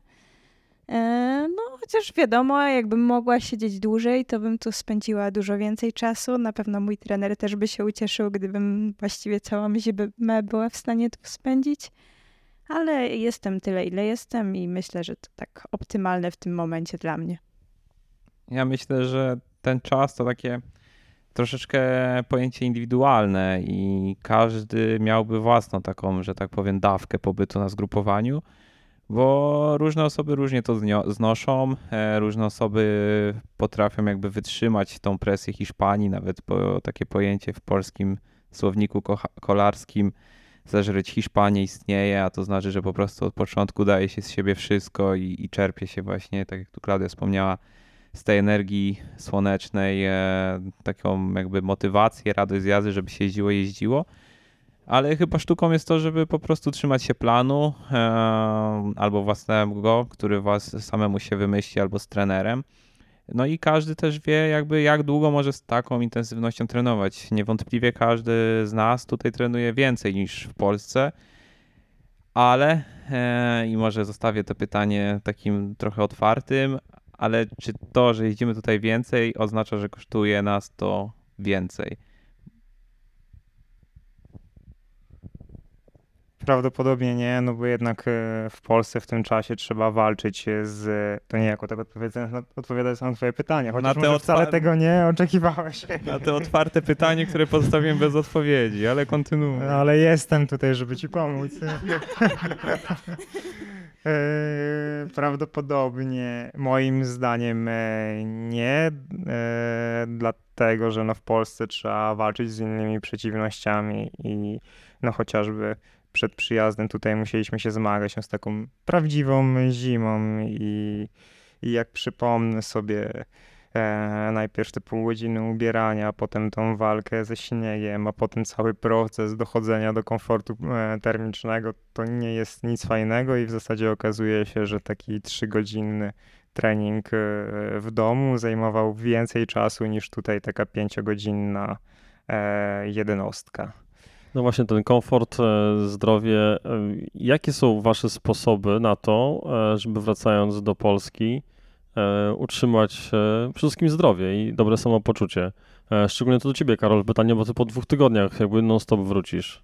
E, No, chociaż wiadomo, jakbym mogła siedzieć dłużej, to bym tu spędziła dużo więcej czasu. Na pewno mój trener też by się ucieszył, gdybym właściwie całą zimę była w stanie tu spędzić. Ale jestem tyle, ile jestem i myślę, że to tak optymalne w tym momencie dla mnie. Ja myślę, że ten czas to takie troszeczkę pojęcie indywidualne i każdy miałby własną taką, że tak powiem, dawkę pobytu na zgrupowaniu, bo różne osoby różnie to znio- znoszą, e, różne osoby potrafią jakby wytrzymać tą presję Hiszpanii, nawet po, takie pojęcie w polskim słowniku kocha- kolarskim zeżreć Hiszpanię istnieje, a to znaczy, że po prostu od początku daje się z siebie wszystko i, i czerpie się właśnie, tak jak tu Klaudia wspomniała, z tej energii słonecznej e, taką jakby motywację, radość z jazdy, żeby się jeździło, jeździło. Ale chyba sztuką jest to, żeby po prostu trzymać się planu e, albo własnego, który was samemu się wymyśli, albo z trenerem. No i każdy też wie jakby jak długo może z taką intensywnością trenować. Niewątpliwie każdy z nas tutaj trenuje więcej niż w Polsce, ale e, i może zostawię to pytanie takim trochę otwartym, ale czy to, że jeździmy tutaj więcej, oznacza, że kosztuje nas to więcej? Prawdopodobnie nie, no bo jednak e, w Polsce w tym czasie trzeba walczyć z... To nie jako tak odpowiadając na, odpowiadając na twoje pytanie, chociaż te może otwar- wcale tego nie oczekiwałeś. Na to otwarte pytanie, które pozostawiłem bez odpowiedzi, ale kontynuuję. Ale jestem tutaj, żeby ci pomóc. E, Prawdopodobnie moim zdaniem e, nie, e, dlatego że no w Polsce trzeba walczyć z innymi przeciwnościami i no chociażby przed przyjazdem tutaj musieliśmy się zmagać no, z taką prawdziwą zimą i, i jak przypomnę sobie e, najpierw te pół godziny ubierania, a potem tą walkę ze śniegiem, a potem cały proces dochodzenia do komfortu e, termicznego, to nie jest nic fajnego i w zasadzie okazuje się, że taki trzygodzinny trening e, w domu zajmował więcej czasu niż tutaj taka pięciogodzinna e, jednostka. No właśnie ten komfort, e, zdrowie. e, Jakie są wasze sposoby na to, e, żeby wracając do Polski e, utrzymać e, przede wszystkim zdrowie i dobre samopoczucie? E, Szczególnie to do ciebie, Karol, pytanie, bo ty po dwóch tygodniach jakby non-stop wrócisz.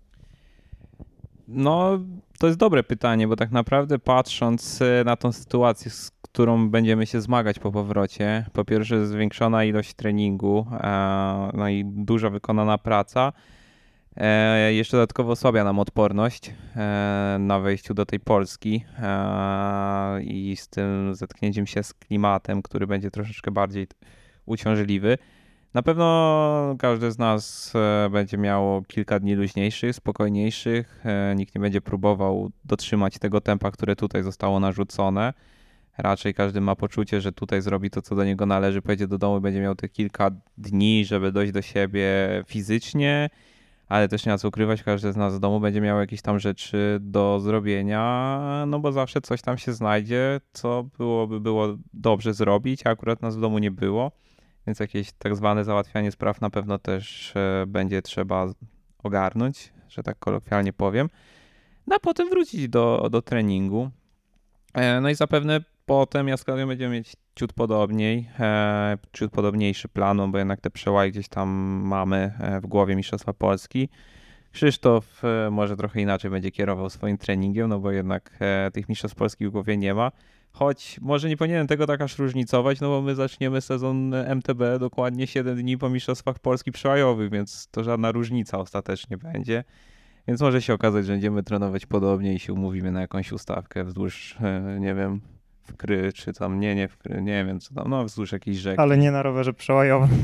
No, to jest dobre pytanie, bo tak naprawdę patrząc e, na tą sytuację, z którą będziemy się zmagać po powrocie, po pierwsze zwiększona ilość treningu, e, no i duża wykonana praca, e, jeszcze dodatkowo osłabia nam odporność e, na wejściu do tej Polski e, i z tym zetknięciem się z klimatem, który będzie troszeczkę bardziej uciążliwy. Na pewno każdy z nas e, będzie miało kilka dni luźniejszych, spokojniejszych. E, Nikt nie będzie próbował dotrzymać tego tempa, które tutaj zostało narzucone. Raczej każdy ma poczucie, że tutaj zrobi to, co do niego należy, pojedzie do domu i będzie miał te kilka dni, żeby dojść do siebie fizycznie, ale też nie ma co ukrywać, każdy z nas w domu będzie miał jakieś tam rzeczy do zrobienia, no bo zawsze coś tam się znajdzie, co byłoby było dobrze zrobić, a akurat nas w domu nie było. Więc jakieś tak zwane załatwianie spraw na pewno też e, będzie trzeba ogarnąć, że tak kolokwialnie powiem. No a potem wrócić do, do treningu. E, no i zapewne Potem ja z Klaudią będziemy mieć ciut podobniej, e, ciut podobniejszy plan, bo jednak te przełaje gdzieś tam mamy e, w głowie Mistrzostwa Polski. Krzysztof e, może trochę inaczej będzie kierował swoim treningiem, no bo jednak e, tych Mistrzostw Polski w głowie nie ma. Choć może nie powinienem tego tak aż różnicować, no bo my zaczniemy sezon M T B dokładnie siedem dni po Mistrzostwach Polski przełajowych, więc to żadna różnica ostatecznie będzie. Więc może się okazać, że będziemy trenować podobnie i się umówimy na jakąś ustawkę wzdłuż, e, nie wiem, Wkry, czy tam, nie, nie Wkry, nie wiem co tam, no wzdłuż jakiejś rzeki. Ale nie na rowerze przełajowym.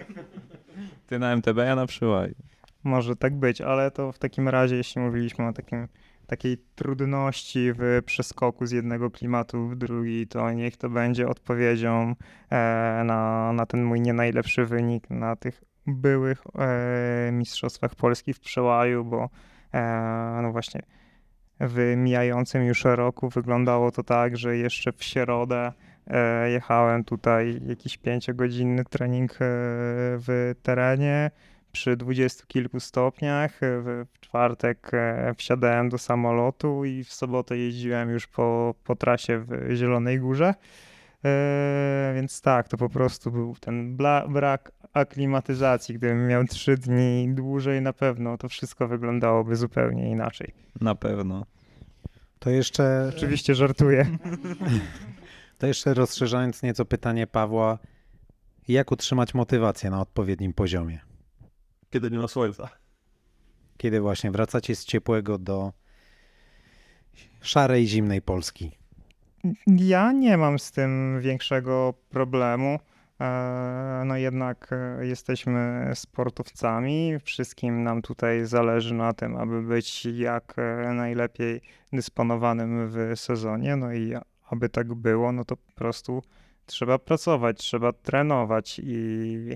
Ty na M T B, ja na przełaju. Może tak być, ale to w takim razie, jeśli mówiliśmy o takim, takiej trudności w przeskoku z jednego klimatu w drugi, to niech to będzie odpowiedzią e, na, na ten mój nie najlepszy wynik na tych byłych e, Mistrzostwach Polski w przełaju, bo e, no właśnie w mijającym już roku wyglądało to tak, że jeszcze w środę e, jechałem tutaj jakiś pięciogodzinny trening e, w terenie przy dwudziestu kilku stopniach. W, w czwartek e, wsiadałem do samolotu i w sobotę jeździłem już po, po trasie w Zielonej Górze. E, więc tak, to po prostu był ten bla, brak aklimatyzacji. Gdybym miał trzy dni dłużej, na pewno to wszystko wyglądałoby zupełnie inaczej. Na pewno. To jeszcze, Oczywiście żartuję. to jeszcze rozszerzając nieco pytanie Pawła, jak utrzymać motywację na odpowiednim poziomie? Kiedy nie ma słońca. Kiedy właśnie wracacie z ciepłego do szarej, zimnej Polski? Ja nie mam z tym większego problemu. E, No jednak e, jesteśmy sportowcami, wszystkim nam tutaj zależy na tym, aby być jak e, najlepiej dysponowanym w sezonie, no i aby tak było, no to po prostu trzeba pracować, trzeba trenować i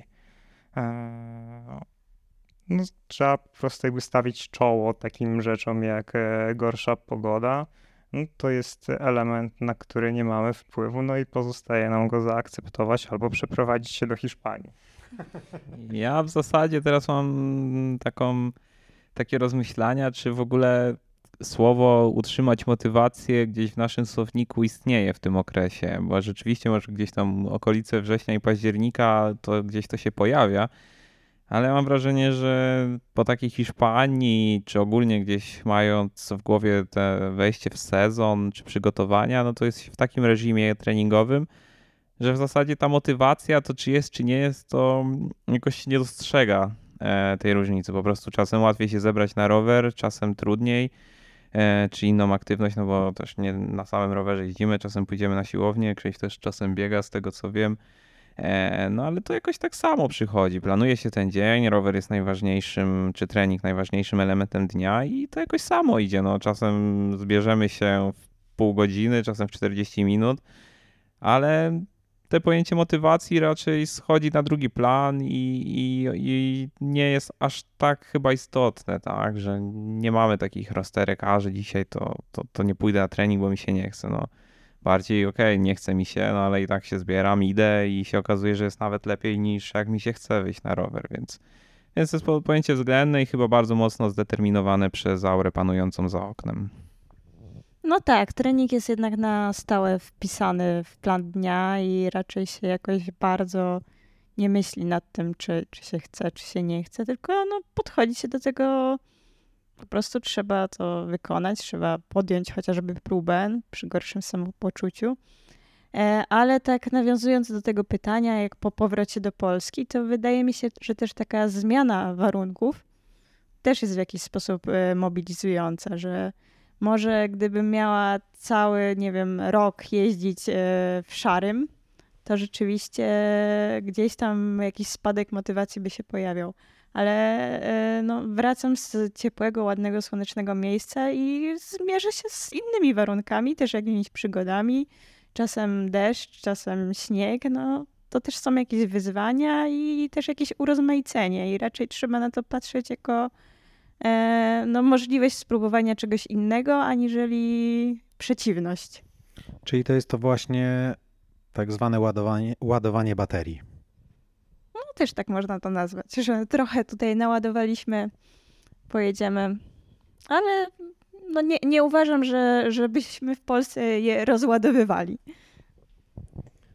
e, no, trzeba po prostu jakby stawić czoło takim rzeczom jak e, gorsza pogoda. No, to jest element, na który nie mamy wpływu, no i pozostaje nam go zaakceptować albo przeprowadzić się do Hiszpanii. Ja w zasadzie teraz mam taką, takie rozmyślania, czy w ogóle słowo utrzymać motywację gdzieś w naszym słowniku istnieje w tym okresie, bo rzeczywiście może gdzieś tam okolice września i października to gdzieś to się pojawia, ale mam wrażenie, że po takiej Hiszpanii, czy ogólnie gdzieś mając w głowie te wejście w sezon, czy przygotowania, no to jest w takim reżimie treningowym, że w zasadzie ta motywacja, to czy jest, czy nie jest, to jakoś się nie dostrzega e, tej różnicy. Po prostu czasem łatwiej się zebrać na rower, czasem trudniej, e, czy inną aktywność, no bo też nie na samym rowerze jeździmy, czasem pójdziemy na siłownię, Krzyś też czasem biega, z tego co wiem. E, no ale to jakoś tak samo przychodzi. Planuje się ten dzień, rower jest najważniejszym, czy trening najważniejszym elementem dnia i to jakoś samo idzie. No, czasem zbierzemy się w pół godziny, czasem w czterdzieści minut, ale te pojęcie motywacji raczej schodzi na drugi plan i, i, i nie jest aż tak chyba istotne, tak, że nie mamy takich rozterek, a że dzisiaj to, to, to nie pójdę na trening, bo mi się nie chce. No. Bardziej okej, okay, nie chce mi się, no ale i tak się zbieram, idę i się okazuje, że jest nawet lepiej niż jak mi się chce wyjść na rower, więc, więc to jest pojęcie względne i chyba bardzo mocno zdeterminowane przez aurę panującą za oknem. No tak, trening jest jednak na stałe wpisany w plan dnia i raczej się jakoś bardzo nie myśli nad tym, czy, czy się chce, czy się nie chce, tylko no, podchodzi się do tego, po prostu trzeba to wykonać, trzeba podjąć chociażby próbę przy gorszym samopoczuciu. E, ale tak nawiązując do tego pytania, jak po powrocie do Polski, to wydaje mi się, że też taka zmiana warunków też jest w jakiś sposób e, mobilizująca, że może gdybym miała cały, nie wiem, rok jeździć e, w szarym, to rzeczywiście gdzieś tam jakiś spadek motywacji by się pojawiał. Ale e, no, wracam z ciepłego, ładnego, słonecznego miejsca i zmierzę się z innymi warunkami, też jakimiś przygodami. Czasem deszcz, czasem śnieg, no to też są jakieś wyzwania i też jakieś urozmaicenie i raczej trzeba na to patrzeć jako e, no, możliwość spróbowania czegoś innego, aniżeli przeciwność. Czyli to jest to właśnie tak zwane ładowanie, ładowanie baterii. No też tak można to nazwać, że trochę tutaj naładowaliśmy, pojedziemy, ale no nie, nie uważam, że żebyśmy w Polsce je rozładowywali.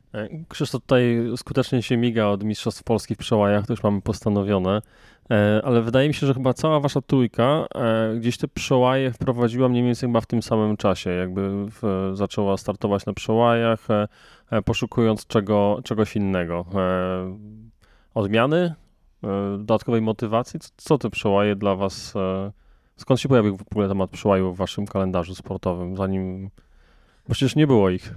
Krzysztof tutaj skutecznie się miga od Mistrzostw Polski w przełajach, to już mamy postanowione, ale wydaje mi się, że chyba cała wasza trójka gdzieś te przełaje wprowadziła mniej więcej chyba w tym samym czasie, jakby w, zaczęła startować na przełajach, poszukując czego, czegoś innego. Odmiany, dodatkowej motywacji, co, co te przełaje dla was, skąd się pojawił w ogóle temat przełaju w waszym kalendarzu sportowym, zanim, bo przecież nie było ich.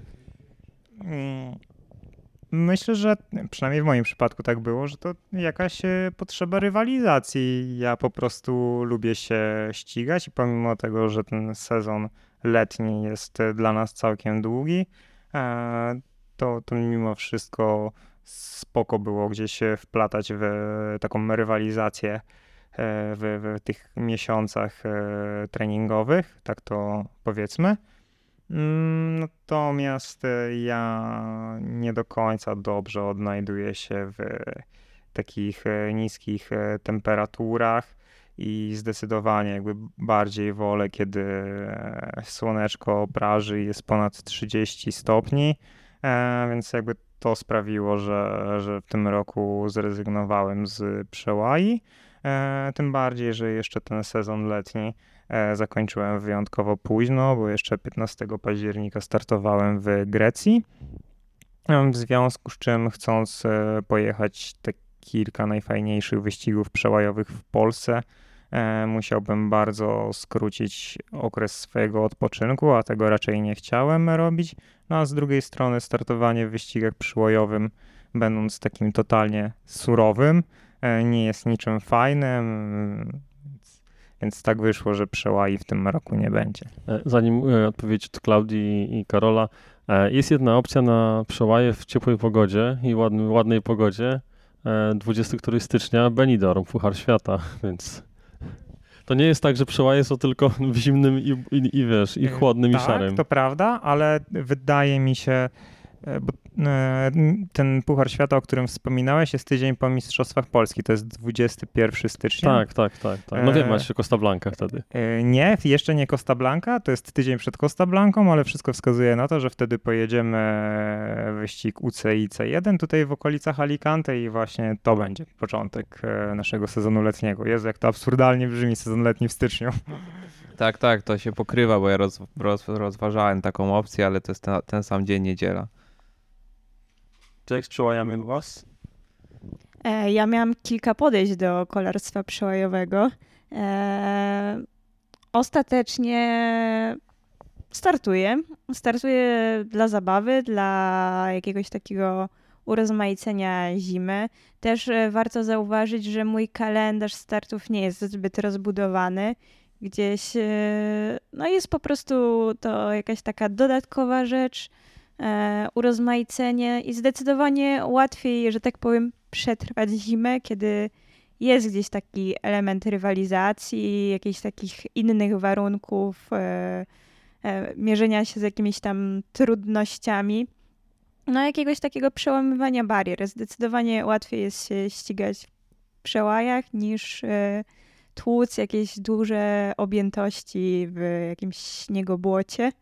Myślę, że przynajmniej w moim przypadku tak było, że to jakaś potrzeba rywalizacji. Ja po prostu lubię się ścigać i pomimo tego, że ten sezon letni jest dla nas całkiem długi, to, to mimo wszystko spoko było gdzieś wplatać w taką rywalizację w, w tych miesiącach treningowych, tak to powiedzmy. Natomiast ja nie do końca dobrze odnajduję się w takich niskich temperaturach i zdecydowanie jakby bardziej wolę, kiedy słoneczko praży i jest ponad trzydzieści stopni, więc jakby to sprawiło, że, że w tym roku zrezygnowałem z przełai. Tym bardziej, że jeszcze ten sezon letni zakończyłem wyjątkowo późno, bo jeszcze piętnastego października startowałem w Grecji, w związku z czym chcąc pojechać te kilka najfajniejszych wyścigów przełajowych w Polsce, musiałbym bardzo skrócić okres swojego odpoczynku, a tego raczej nie chciałem robić. No a z drugiej strony startowanie w wyścigach przełajowym, będąc takim totalnie surowym, nie jest niczym fajnym, więc tak wyszło, że przełaj w tym roku nie będzie. Zanim odpowiedź od Klaudii i Karola, jest jedna opcja na przełaje w ciepłej pogodzie i ładnej, ładnej pogodzie, dwudziestego stycznia Benidorm, Puchar Świata, więc to nie jest tak, że przełaje są tylko w zimnym i, i, i wiesz, i chłodnym tak, i szarym. Tak, to prawda, ale wydaje mi się, bo ten Puchar Świata, o którym wspominałeś, jest tydzień po Mistrzostwach Polski, to jest dwudziestego pierwszego stycznia. Tak, tak, tak. tak. No wiem, macie Costa Blanca wtedy. Nie, jeszcze nie Costa Blanca, to jest tydzień przed Costa Blancą, ale wszystko wskazuje na to, że wtedy pojedziemy wyścig U C I C jeden tutaj w okolicach Alicante i właśnie to będzie początek naszego sezonu letniego. Jezu, jak to absurdalnie brzmi, sezon letni w styczniu. Tak, tak, to się pokrywa, bo ja roz, roz, rozważałem taką opcję, ale to jest ten, ten sam dzień, niedziela. Jak z przełajami u was? E, ja miałam kilka podejść do kolarstwa przełajowego. E, ostatecznie startuję. Startuję dla zabawy, dla jakiegoś takiego urozmaicenia zimy. Też e, warto zauważyć, że mój kalendarz startów nie jest zbyt rozbudowany. Gdzieś e, no jest po prostu to jakaś taka dodatkowa rzecz, E, urozmaicenie i zdecydowanie łatwiej, że tak powiem, przetrwać zimę, kiedy jest gdzieś taki element rywalizacji, jakichś takich innych warunków, e, e, mierzenia się z jakimiś tam trudnościami, no jakiegoś takiego przełamywania barier. Zdecydowanie łatwiej jest się ścigać w przełajach niż e, tłuc jakieś duże objętości w jakimś śniegobłocie.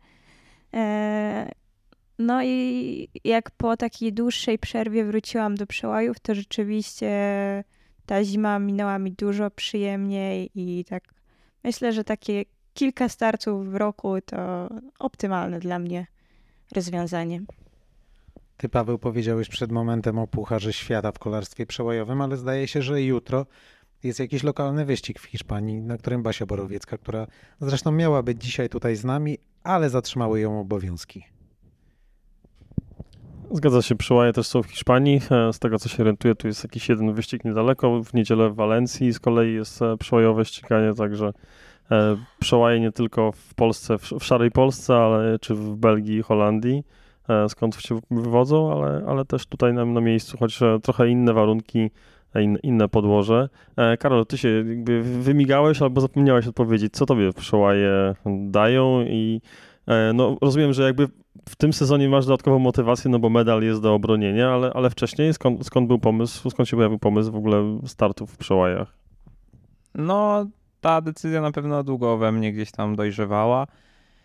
E, No i jak po takiej dłuższej przerwie wróciłam do przełajów, to rzeczywiście ta zima minęła mi dużo przyjemniej i tak myślę, że takie kilka startów w roku to optymalne dla mnie rozwiązanie. Ty, Paweł, powiedziałeś przed momentem o Pucharze Świata w kolarstwie przełajowym, ale zdaje się, że jutro jest jakiś lokalny wyścig w Hiszpanii, na którym Basia Borowiecka, która zresztą miała być dzisiaj tutaj z nami, ale zatrzymały ją obowiązki. Zgadza się, przełaje też są w Hiszpanii. Z tego co się orientuję, tu jest jakiś jeden wyścig niedaleko. W niedzielę w Walencji z kolei jest przełajowe ściganie, także przełaje nie tylko w Polsce, w szarej Polsce, ale czy w Belgii i Holandii, skąd się wywodzą, ale, ale też tutaj na, na miejscu, choć trochę inne warunki, in, inne podłoże. Karol, ty się jakby wymigałeś albo zapomniałeś odpowiedzieć, co tobie przełaje dają i no rozumiem, że jakby w tym sezonie masz dodatkową motywację, no bo medal jest do obronienia, ale, ale wcześniej skąd, skąd był pomysł, skąd się pojawił pomysł w ogóle startów w przełajach? No, ta decyzja na pewno długo we mnie gdzieś tam dojrzewała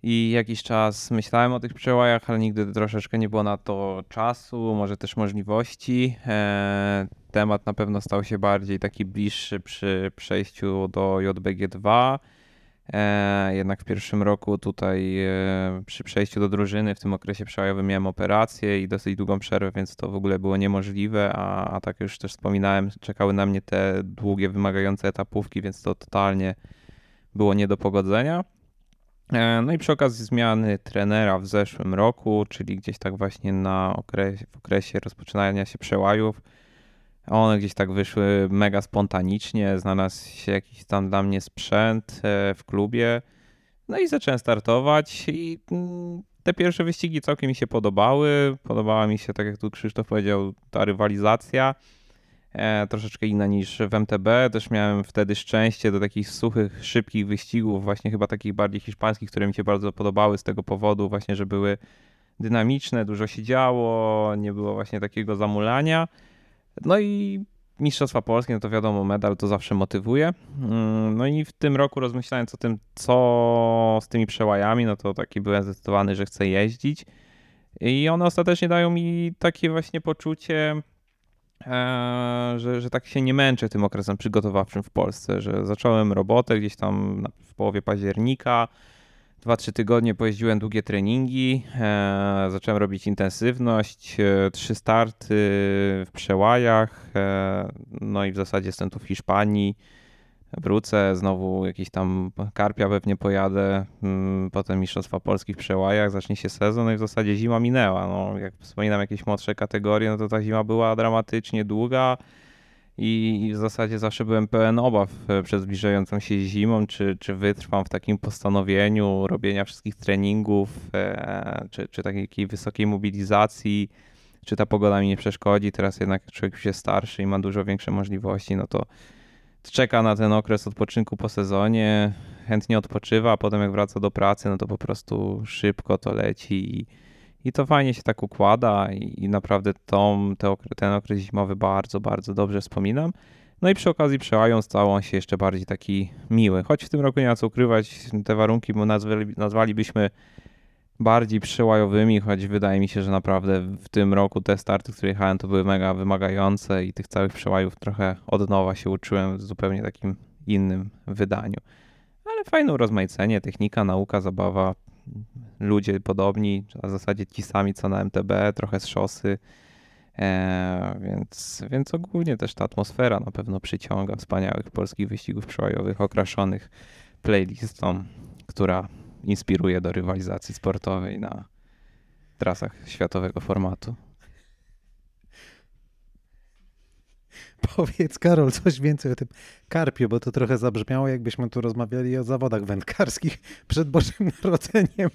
i jakiś czas myślałem o tych przełajach, ale nigdy troszeczkę nie było na to czasu, może też możliwości. E, temat na pewno stał się bardziej taki bliższy przy przejściu do J B G dwa. E, jednak w pierwszym roku tutaj e, przy przejściu do drużyny w tym okresie przełajowym miałem operację i dosyć długą przerwę, więc to w ogóle było niemożliwe, a, a tak już też wspominałem, czekały na mnie te długie, wymagające etapówki, więc to totalnie było nie do pogodzenia. E, no i przy okazji zmiany trenera w zeszłym roku, czyli gdzieś tak właśnie na okresie, w okresie rozpoczynania się przełajów, one gdzieś tak wyszły mega spontanicznie, znalazł się jakiś tam dla mnie sprzęt w klubie, no i zacząłem startować i te pierwsze wyścigi całkiem mi się podobały. Podobała mi się, tak jak tu Krzysztof powiedział, ta rywalizacja, e, troszeczkę inna niż w M T B. Też miałem wtedy szczęście do takich suchych, szybkich wyścigów, właśnie chyba takich bardziej hiszpańskich, które mi się bardzo podobały z tego powodu właśnie, że były dynamiczne, dużo się działo, nie było właśnie takiego zamulania. No i Mistrzostwa Polskie, no to wiadomo, medal to zawsze motywuje. No i w tym roku rozmyślając o tym, co z tymi przełajami, no to taki byłem zdecydowany, że chcę jeździć. I one ostatecznie dają mi takie właśnie poczucie, że, że tak się nie męczę tym okresem przygotowawczym w Polsce, że zacząłem robotę gdzieś tam w połowie października, Dwa, trzy tygodnie pojeździłem długie treningi, e, zacząłem robić intensywność, e, trzy starty w przełajach, e, no i w zasadzie jestem tu w Hiszpanii, wrócę, znowu jakiś tam Karpia pewnie pojadę, m, potem Mistrzostwa Polskich w przełajach, zacznie się sezon, no i w zasadzie zima minęła. No, jak wspominam jakieś młodsze kategorie, no to ta zima była dramatycznie długa. I w zasadzie zawsze byłem pełen obaw przed zbliżającą się zimą, czy, czy wytrwam w takim postanowieniu robienia wszystkich treningów, e, czy, czy takiej wysokiej mobilizacji, czy ta pogoda mi nie przeszkodzi. Teraz jednak człowiek już jest starszy i ma dużo większe możliwości, no to czeka na ten okres odpoczynku po sezonie, chętnie odpoczywa, a potem jak wraca do pracy, no to po prostu szybko to leci i I to fajnie się tak układa i, i naprawdę tą, te okre, ten okres zimowy bardzo, bardzo dobrze wspominam. No i przy okazji przełają stał on się jeszcze bardziej taki miły. Choć w tym roku nie ma co ukrywać, te warunki bo nazwali, nazwalibyśmy bardziej przełajowymi, choć wydaje mi się, że naprawdę w tym roku te starty, które jechałem, to były mega wymagające i tych całych przełajów trochę od nowa się uczyłem w zupełnie takim innym wydaniu. Ale fajne urozmaicenie, technika, nauka, zabawa. Ludzie podobni, a w zasadzie ci sami co na M T B, trochę z szosy, e, więc, więc ogólnie też ta atmosfera na pewno przyciąga wspaniałych polskich wyścigów przełajowych okraszonych playlistą, która inspiruje do rywalizacji sportowej na trasach światowego formatu. Powiedz, Karol, coś więcej o tym Karpiu, bo to trochę zabrzmiało, jakbyśmy tu rozmawiali o zawodach wędkarskich przed Bożym Narodzeniem.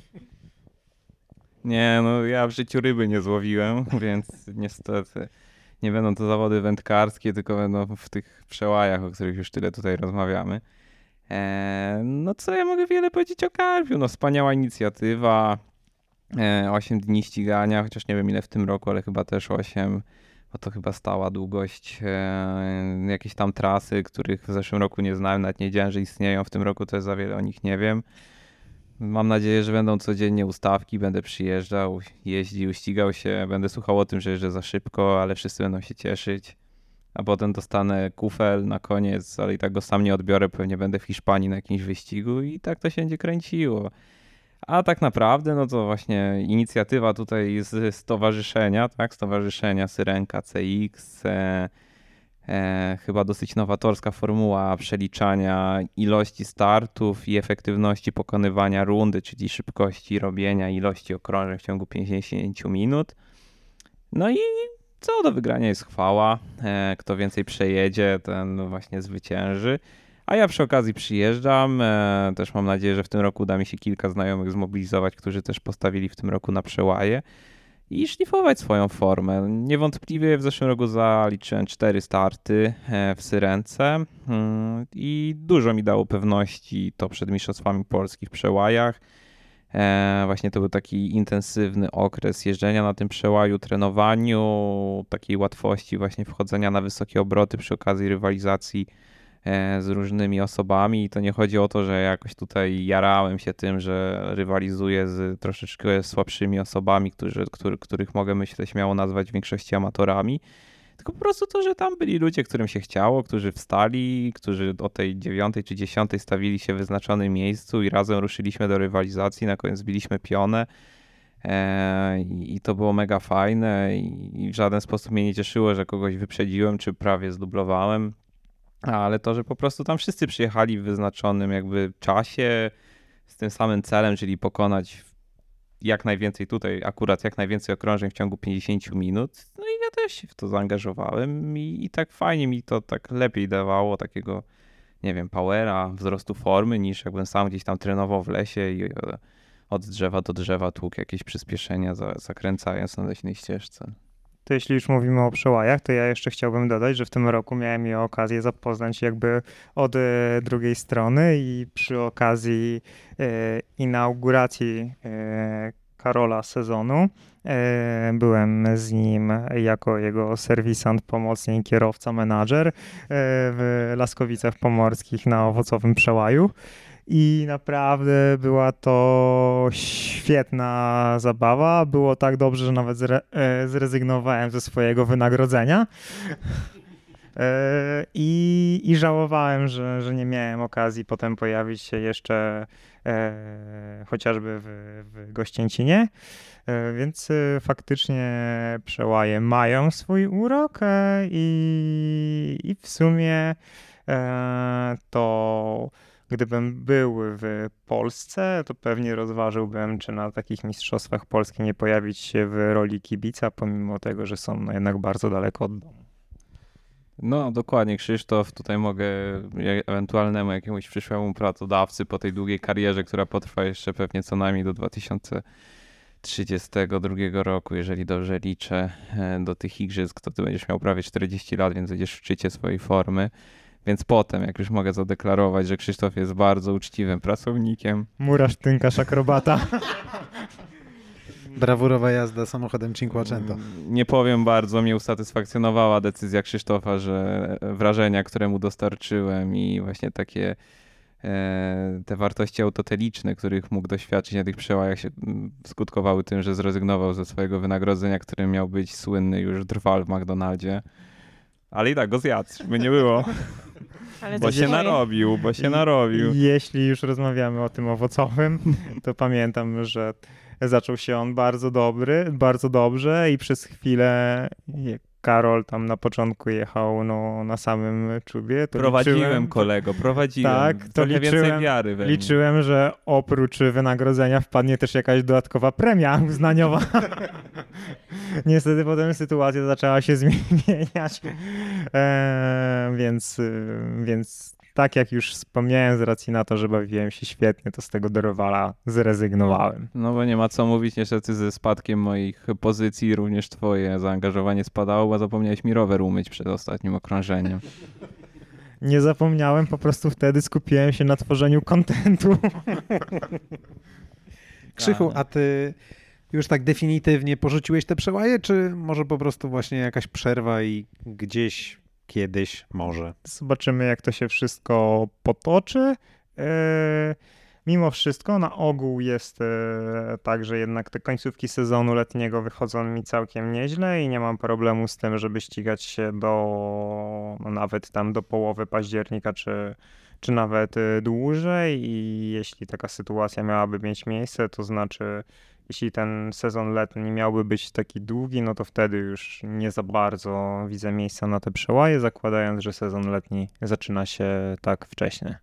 Nie, no ja w życiu ryby nie złowiłem, więc niestety nie będą to zawody wędkarskie, tylko będą w tych przełajach, o których już tyle tutaj rozmawiamy. Eee, no co ja mogę wiele powiedzieć o Karpiu? No wspaniała inicjatywa, eee, osiem dni ścigania, chociaż nie wiem ile w tym roku, ale chyba też osiem. Bo to chyba stała długość, e, jakieś tam trasy, których w zeszłym roku nie znałem, nawet nie wiedziałem, że istnieją. W tym roku też za wiele o nich nie wiem. Mam nadzieję, że będą codziennie ustawki, będę przyjeżdżał, jeździł, ścigał się, będę słuchał o tym, że jeżdżę za szybko, ale wszyscy będą się cieszyć. A potem dostanę kufel na koniec, ale i tak go sam nie odbiorę, pewnie będę w Hiszpanii na jakimś wyścigu i tak to się będzie kręciło. A tak naprawdę, no to właśnie inicjatywa tutaj z stowarzyszenia, tak, stowarzyszenia Syrenka C X, e, e, chyba dosyć nowatorska formuła przeliczania ilości startów i efektywności pokonywania rundy, czyli szybkości robienia ilości okrążeń w ciągu pięćdziesięciu minut. No i co do wygrania jest chwała, e, kto więcej przejedzie, ten właśnie zwycięży. A ja przy okazji przyjeżdżam, e, też mam nadzieję, że w tym roku uda mi się kilka znajomych zmobilizować, którzy też postawili w tym roku na przełaje i szlifować swoją formę. Niewątpliwie w zeszłym roku zaliczyłem cztery starty e, w Syrence mm, i dużo mi dało pewności to przed Mistrzostwami Polski w przełajach. E, właśnie to był taki intensywny okres jeżdżenia na tym przełaju, trenowaniu, takiej łatwości właśnie wchodzenia na wysokie obroty przy okazji rywalizacji z różnymi osobami i to nie chodzi o to, że jakoś tutaj jarałem się tym, że rywalizuję z troszeczkę słabszymi osobami, którzy, który, których mogę, myślę, śmiało nazwać w większości amatorami, tylko po prostu to, że tam byli ludzie, którym się chciało, którzy wstali, którzy o tej dziewiątej czy dziesiątej stawili się w wyznaczonym miejscu i razem ruszyliśmy do rywalizacji, na koniec zbiliśmy pionę. I to było mega fajne i w żaden sposób mnie nie cieszyło, że kogoś wyprzedziłem czy prawie zdublowałem, ale to, że po prostu tam wszyscy przyjechali w wyznaczonym jakby czasie z tym samym celem, czyli pokonać jak najwięcej tutaj, akurat jak najwięcej okrążeń w ciągu pięćdziesiąt minut, no i ja też się w to zaangażowałem i, i tak fajnie mi to tak lepiej dawało takiego, nie wiem, powera, wzrostu formy, niż jakbym sam gdzieś tam trenował w lesie i od drzewa do drzewa tłukł jakieś przyspieszenia, zakręcając na leśnej ścieżce. To jeśli już mówimy o przełajach, to ja jeszcze chciałbym dodać, że w tym roku miałem je okazję zapoznać jakby od e, drugiej strony i przy okazji e, inauguracji e, Karola sezonu e, byłem z nim jako jego serwisant, pomocnik, kierowca, menadżer e, w Laskowicach Pomorskich na owocowym przełaju. I naprawdę była to świetna zabawa. Było tak dobrze, że nawet zre, e, zrezygnowałem ze swojego wynagrodzenia. E, i, I żałowałem, że, że nie miałem okazji potem pojawić się jeszcze e, chociażby w, w Gościęcinie. E, więc e, faktycznie przełaje mają swój urok e, i, i w sumie e, to gdybym był w Polsce, to pewnie rozważyłbym, czy na takich mistrzostwach Polski nie pojawić się w roli kibica, pomimo tego, że są no jednak bardzo daleko od domu. No dokładnie, Krzysztof, tutaj mogę ewentualnemu jakiemuś przyszłemu pracodawcy po tej długiej karierze, która potrwa jeszcze pewnie co najmniej do dwa tysiące trzydziestego drugiego roku, jeżeli dobrze liczę, do tych igrzysk, to ty będziesz miał prawie czterdzieści lat, więc będziesz w szczycie swojej formy. Więc potem, jak już mogę zadeklarować, że Krzysztof jest bardzo uczciwym pracownikiem. Murarz, tynkarz, akrobata. Brawurowa jazda samochodem Cinquecento. Nie powiem, bardzo mnie usatysfakcjonowała decyzja Krzysztofa, że wrażenia, które mu dostarczyłem i właśnie takie e, te wartości autoteliczne, których mógł doświadczyć na tych przełajach, się skutkowały tym, że zrezygnował ze swojego wynagrodzenia, którym miał być słynny już drwal w McDonaldzie. Ale i tak go zjadł, by nie było. Ale bo się narobił, bo się narobił. Jeśli już rozmawiamy o tym owocowym, to pamiętam, że zaczął się on bardzo dobry, bardzo dobrze i przez chwilę Karol tam na początku jechał no, na samym czubie. To prowadziłem liczyłem, kolego, prowadziłem. Tak, to liczyłem, więcej wiary we mnie. Liczyłem, że oprócz wynagrodzenia wpadnie też jakaś dodatkowa premia uznaniowa. Niestety potem sytuacja zaczęła się zmieniać, eee, więc, więc tak jak już wspomniałem, z racji na to, że bawiłem się świetnie, to z tego Dorowala zrezygnowałem. No bo nie ma co mówić, niestety ze spadkiem moich pozycji również twoje zaangażowanie spadało, bo zapomniałeś mi rower umyć przed ostatnim okrążeniem. Nie zapomniałem, po prostu wtedy skupiłem się na tworzeniu kontentu. Krzychu, a ty już tak definitywnie porzuciłeś te przełaje, czy może po prostu właśnie jakaś przerwa i gdzieś kiedyś może? Zobaczymy, jak to się wszystko potoczy. Eee, mimo wszystko na ogół jest e, tak, że jednak te końcówki sezonu letniego wychodzą mi całkiem nieźle i nie mam problemu z tym, żeby ścigać się do no, nawet tam do połowy października, czy, czy nawet e, dłużej i jeśli taka sytuacja miałaby mieć miejsce, to znaczy jeśli ten sezon letni miałby być taki długi, no to wtedy już nie za bardzo widzę miejsca na te przełaje, zakładając, że sezon letni zaczyna się tak wcześnie.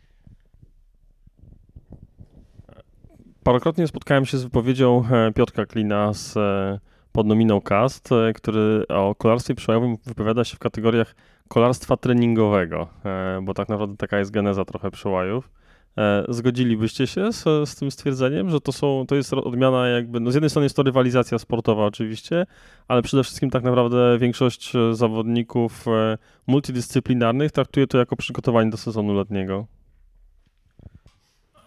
Parokrotnie spotkałem się z wypowiedzią Piotrka Klina z podnominą Cast, który o kolarstwie przełajowym wypowiada się w kategoriach kolarstwa treningowego, bo tak naprawdę taka jest geneza trochę przełajów. Zgodzilibyście się z, z tym stwierdzeniem, że to są, to jest odmiana jakby, no z jednej strony jest to rywalizacja sportowa oczywiście, ale przede wszystkim tak naprawdę większość zawodników multidyscyplinarnych traktuje to jako przygotowanie do sezonu letniego.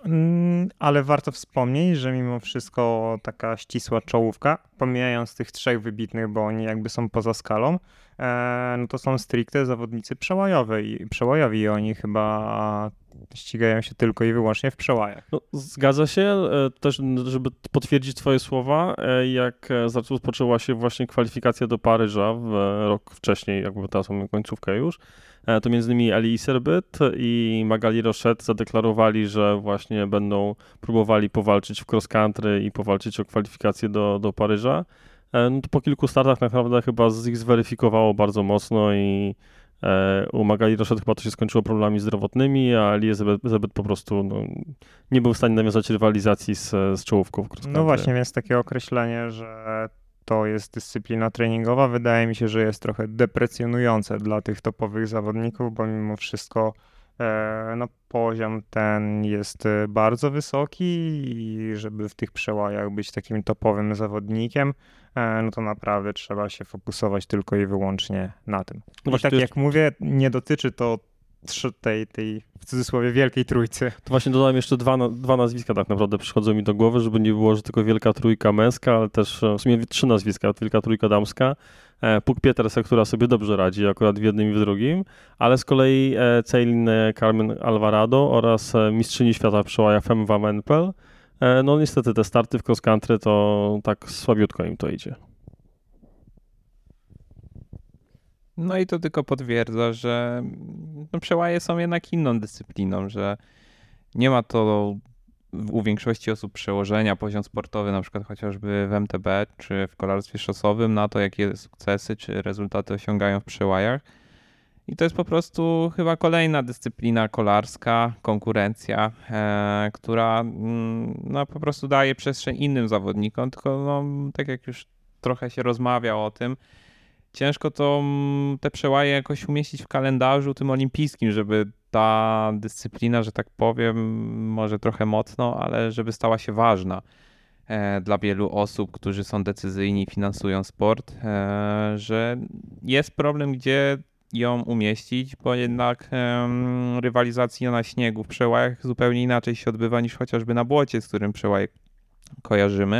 Mm, Ale warto wspomnieć, że mimo wszystko taka ścisła czołówka, pomijając tych trzech wybitnych, bo oni jakby są poza skalą, e, no to są stricte zawodnicy przełajowi, przełajowi i oni chyba ścigają się tylko i wyłącznie w przełajach. No, zgadza się. E, Też, żeby potwierdzić twoje słowa, e, jak e, rozpoczęła się właśnie kwalifikacja do Paryża w e, rok wcześniej, jakby teraz mamy końcówkę już, e, to między innymi Ali Iserbyt i Magali Rochette zadeklarowali, że właśnie będą próbowali powalczyć w cross country i powalczyć o kwalifikację do, do Paryża. E, No to po kilku startach naprawdę chyba z ich zweryfikowało bardzo mocno i E, U Magali Rochette chyba to się skończyło problemami zdrowotnymi, a Elizabeth po prostu no, nie był w stanie nawiązać rywalizacji z, z czołówką w cross country. No właśnie, więc takie określenie, że to jest dyscyplina treningowa, wydaje mi się, że jest trochę deprecjonujące dla tych topowych zawodników, bo mimo wszystko e, no, poziom ten jest e, bardzo wysoki i żeby w tych przełajach być takim topowym zawodnikiem, e, no to naprawdę trzeba się fokusować tylko i wyłącznie na tym. No I właśnie, tak to jak jest- mówię, nie dotyczy to trzy- tej, tej w cudzysłowie wielkiej trójcy. To właśnie dodałem jeszcze dwa, na- dwa nazwiska tak naprawdę przychodzą mi do głowy, żeby nie było, że tylko wielka trójka męska, ale też e, w sumie trzy nazwiska, wielka trójka damska. E, Puk Pieterse, która sobie dobrze radzi akurat w jednym i w drugim, ale z kolei e, Ceylin e, Carmen Alvarado oraz e, mistrzyni świata przełaja Fem Van Empel. E, no niestety te starty w cross country to tak słabiutko im to idzie. No i to tylko potwierdza, że no, przełaje są jednak inną dyscypliną, że nie ma to u większości osób przełożenia poziom sportowy, na przykład chociażby w M T B czy w kolarstwie szosowym, na to, jakie sukcesy czy rezultaty osiągają w przełajach. I to jest po prostu chyba kolejna dyscyplina kolarska, konkurencja, e, która mm, no, po prostu daje przestrzeń innym zawodnikom, tylko no, tak jak już trochę się rozmawia o tym, ciężko to mm, te przełaje jakoś umieścić w kalendarzu tym olimpijskim, żeby ta dyscyplina, że tak powiem, może trochę mocno, ale żeby stała się ważna e, dla wielu osób, którzy są decyzyjni i finansują sport, e, że jest problem, gdzie ją umieścić, bo jednak em, rywalizacja na śniegu w przełajach zupełnie inaczej się odbywa niż chociażby na błocie, z którym przełaj kojarzymy.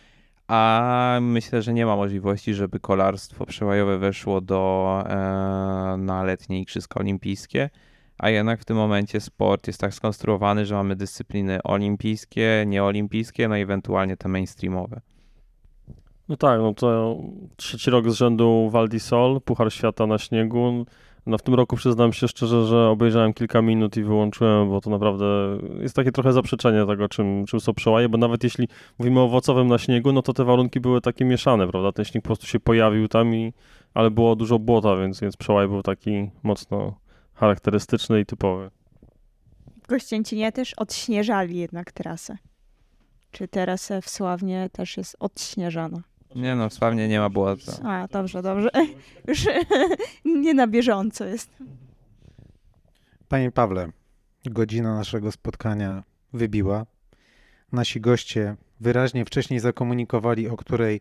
A myślę, że nie ma możliwości, żeby kolarstwo przełajowe weszło do, e, na letnie Igrzyska Olimpijskie, a jednak w tym momencie sport jest tak skonstruowany, że mamy dyscypliny olimpijskie, nieolimpijskie, no i ewentualnie te mainstreamowe. No tak, no to trzeci rok z rzędu Val di Sol, Puchar Świata na śniegu. No w tym roku przyznam się szczerze, że obejrzałem kilka minut i wyłączyłem, bo to naprawdę jest takie trochę zaprzeczenie tego, czym, czym są przełaje, bo nawet jeśli mówimy o owocowym na śniegu, no to te warunki były takie mieszane, prawda? Ten śnieg po prostu się pojawił tam, i, ale było dużo błota, więc, więc przełaj był taki mocno charakterystyczny i typowy. W Gościęcinie też odśnieżali jednak trasę. Czy teraz w Sławnie też jest odśnieżana? Nie no, w Sławnie nie ma błota. A, dobrze, dobrze. Już nie na bieżąco jest. Panie Pawle, godzina naszego spotkania wybiła. Nasi goście wyraźnie wcześniej zakomunikowali, o której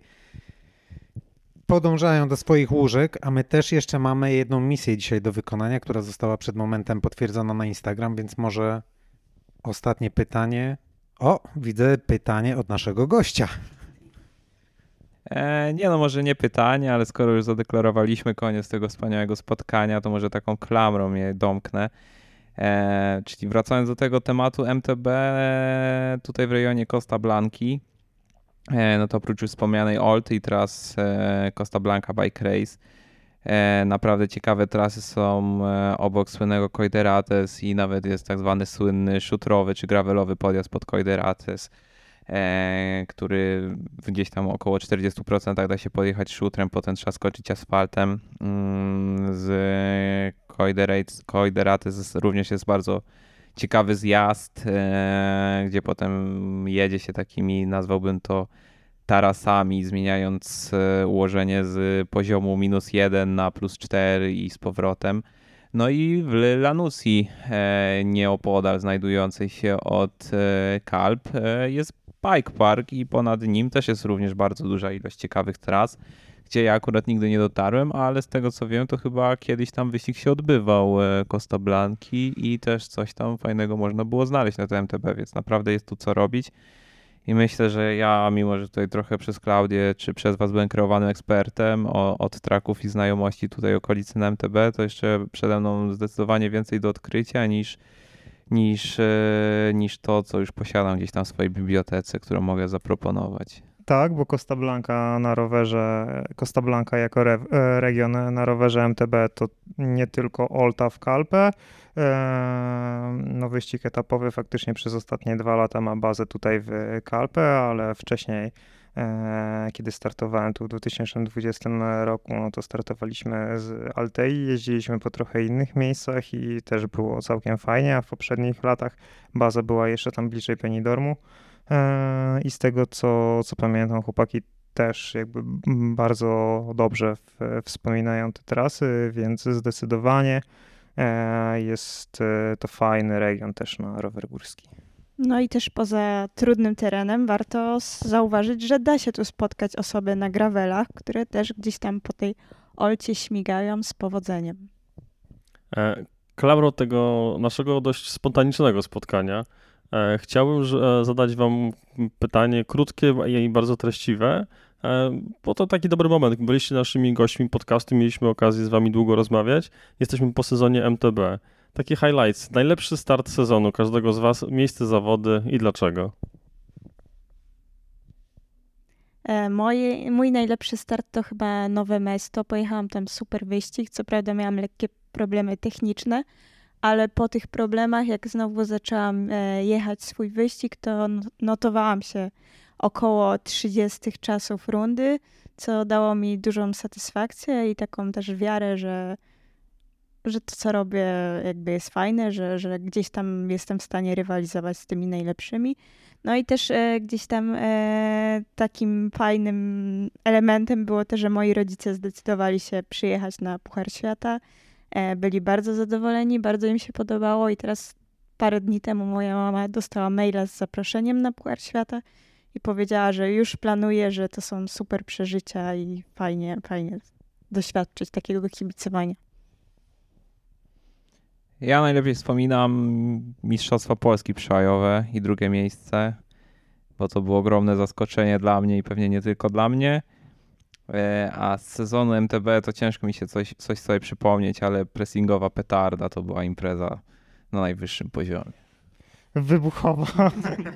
podążają do swoich łóżek, a my też jeszcze mamy jedną misję dzisiaj do wykonania, która została przed momentem potwierdzona na Instagram, więc może ostatnie pytanie. O, widzę pytanie od naszego gościa. E, nie no, może nie pytanie, ale skoro już zadeklarowaliśmy koniec tego wspaniałego spotkania, to może taką klamrą je domknę. E, czyli wracając do tego tematu M T B tutaj w rejonie Costa Blanki, e, no to oprócz już wspomnianej Olty i teraz e, Costa Blanca Bike Race, e, naprawdę ciekawe trasy są e, obok słynnego Coiderates i nawet jest tak zwany słynny szutrowy czy gravelowy podjazd pod Coiderates, e, który gdzieś tam około czterdzieści procent da się podjechać szutrem, potem trzeba skoczyć asfaltem. Mm, z Coiderates, Coiderates również jest bardzo ciekawy zjazd, e, gdzie potem jedzie się takimi, nazwałbym to, tarasami, zmieniając e, ułożenie z poziomu minus jeden na plus cztery i z powrotem. No i w Lanussi, e, nieopodal znajdującej się od e, Kalp, e, jest bike park i ponad nim też jest również bardzo duża ilość ciekawych tras. gdzie ja akurat nigdy nie dotarłem, ale z tego co wiem, to chyba kiedyś tam wyścig się odbywał e, Costa Blanki i też coś tam fajnego można było znaleźć na tym M T B, więc naprawdę jest tu co robić. I myślę, że ja, mimo że tutaj trochę przez Klaudię czy przez was byłem kreowanym ekspertem o, od traków i znajomości tutaj okolicy na M T B, to jeszcze przede mną zdecydowanie więcej do odkrycia niż, niż, e, niż to, co już posiadam gdzieś tam w swojej bibliotece, którą mogę zaproponować. Tak, bo Costa Blanca na rowerze, Costa Blanca jako re, e, region na rowerze M T B to nie tylko Olta w Calpe. E, no wyścig etapowy faktycznie przez ostatnie dwa lata ma bazę tutaj w Calpe, ale wcześniej, e, kiedy startowałem tu w dwa tysiące dwudziestym roku, no to startowaliśmy z Altei, jeździliśmy po trochę innych miejscach i też było całkiem fajnie, a w poprzednich latach baza była jeszcze tam bliżej Benidormu. I z tego, co, co pamiętam, chłopaki też jakby bardzo dobrze w, wspominają te trasy, więc zdecydowanie jest to fajny region też na rower górski. No i też poza trudnym terenem warto zauważyć, że da się tu spotkać osoby na gravelach, które też gdzieś tam po tej Olcie śmigają z powodzeniem. Klamro tego naszego dość spontanicznego spotkania, chciałbym zadać wam pytanie krótkie i bardzo treściwe, bo to taki dobry moment. Byliście naszymi gośćmi podcastu, mieliśmy okazję z wami długo rozmawiać. Jesteśmy po sezonie M T B. Takie highlights. Najlepszy start sezonu każdego z was, miejsce zawody i dlaczego? Moje, mój najlepszy start to chyba Nowe Mesto. Pojechałam tam super wyścig. Co prawda miałam lekkie problemy techniczne, ale po tych problemach, jak znowu zaczęłam jechać swój wyścig, to notowałam się około trzydziestu czasów rundy, co dało mi dużą satysfakcję i taką też wiarę, że, że to, co robię, jakby jest fajne, że, że gdzieś tam jestem w stanie rywalizować z tymi najlepszymi. No i też e, gdzieś tam e, takim fajnym elementem było to, że moi rodzice zdecydowali się przyjechać na Puchar Świata. Byli bardzo zadowoleni, bardzo im się podobało i teraz parę dni temu moja mama dostała maila z zaproszeniem na Puchar Świata i powiedziała, że już planuje, że to są super przeżycia i fajnie, fajnie doświadczyć takiego kibicowania. Ja najlepiej wspominam Mistrzostwa Polski przełajowe i drugie miejsce, bo to było ogromne zaskoczenie dla mnie i pewnie nie tylko dla mnie. A z sezonu M T B to ciężko mi się coś, coś sobie przypomnieć, ale pressingowa petarda to była impreza na najwyższym poziomie. Wybuchowa.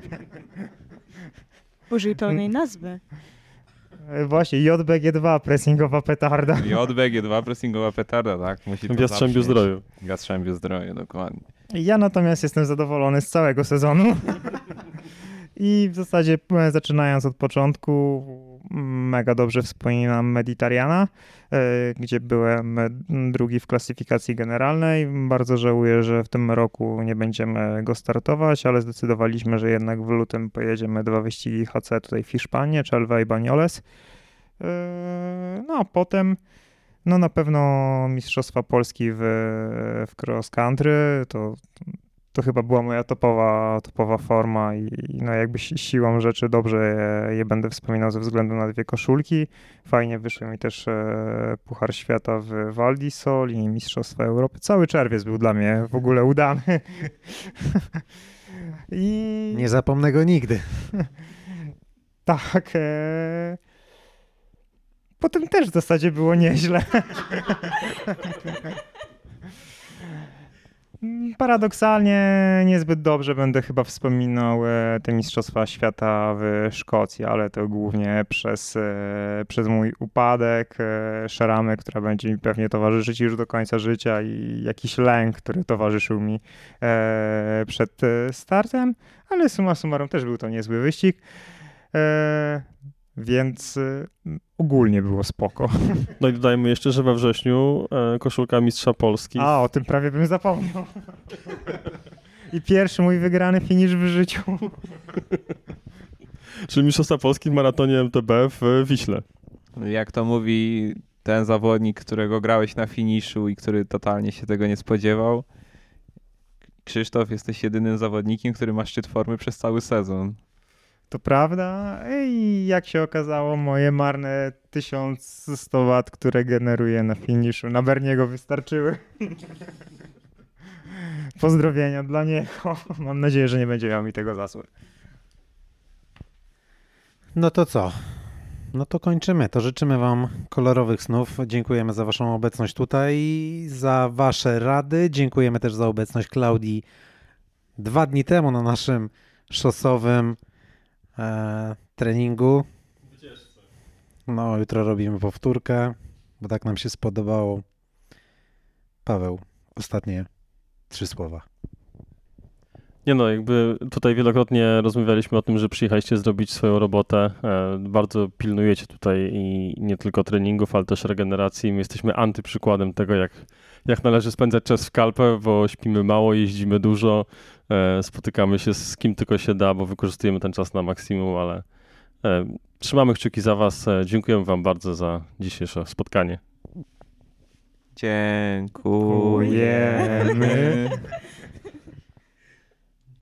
Użyj pełnej nazwy. Właśnie, J B G dwa, pressingowa petarda. J B G dwa, pressingowa petarda, tak. Musi to w Jastrzębiu Zdroju. W Jastrzębiu Zdroju, dokładnie. Ja natomiast jestem zadowolony z całego sezonu. I w zasadzie zaczynając od początku, mega dobrze wspominam Mediterrana, gdzie byłem drugi w klasyfikacji generalnej. Bardzo żałuję, że w tym roku nie będziemy go startować, ale zdecydowaliśmy, że jednak w lutym pojedziemy dwa wyścigi H C tutaj w Hiszpanii, Chelva i Banyoles. No a potem no na pewno Mistrzostwa Polski w, w cross country, to To chyba była moja topowa, topowa forma i no jakby siłą rzeczy dobrze je, je będę wspominał ze względu na dwie koszulki. Fajnie wyszły mi też e, Puchar Świata w Val di Sol i Mistrzostwa Europy. Cały czerwiec był dla mnie w ogóle udany. I... Nie zapomnę go nigdy. Tak. E... Potem też w zasadzie było nieźle. Paradoksalnie niezbyt dobrze będę chyba wspominał te Mistrzostwa Świata w Szkocji, ale to głównie przez, przez mój upadek, szramę, która będzie mi pewnie towarzyszyć już do końca życia i jakiś lęk, który towarzyszył mi przed startem, ale summa summarum też był to niezły wyścig. Więc y, ogólnie było spoko. No i dodajmy jeszcze, że we wrześniu e, koszulka Mistrza Polski. A, o tym prawie bym zapomniał. I pierwszy mój wygrany finisz w życiu. Czyli Mistrzostwa Polski w maratonie M T B w Wiśle. Jak to mówi ten zawodnik, którego grałeś na finiszu i który totalnie się tego nie spodziewał. Krzysztof, jesteś jedynym zawodnikiem, który ma szczyt formy przez cały sezon. To prawda i jak się okazało, moje marne tysiąc sto wat, które generuję na finiszu, na Berniego wystarczyły. Pozdrowienia dla niego. Mam nadzieję, że nie będzie miał mi tego za złe. No to co? No to kończymy. To życzymy wam kolorowych snów. Dziękujemy za waszą obecność tutaj, za wasze rady. Dziękujemy też za obecność Klaudii dwa dni temu na naszym szosowym e, treningu. No, jutro robimy powtórkę, bo tak nam się spodobało. Paweł, ostatnie trzy słowa. Nie no, jakby tutaj wielokrotnie rozmawialiśmy o tym, że przyjechaliście zrobić swoją robotę. E, bardzo pilnujecie tutaj i nie tylko treningów, ale też regeneracji. My jesteśmy antyprzykładem tego, jak, jak należy spędzać czas w Kalpę, bo śpimy mało, jeździmy dużo, e, spotykamy się z kim tylko się da, bo wykorzystujemy ten czas na maksimum, ale e, trzymamy kciuki za was. E, dziękujemy wam bardzo za dzisiejsze spotkanie. Dziękujemy.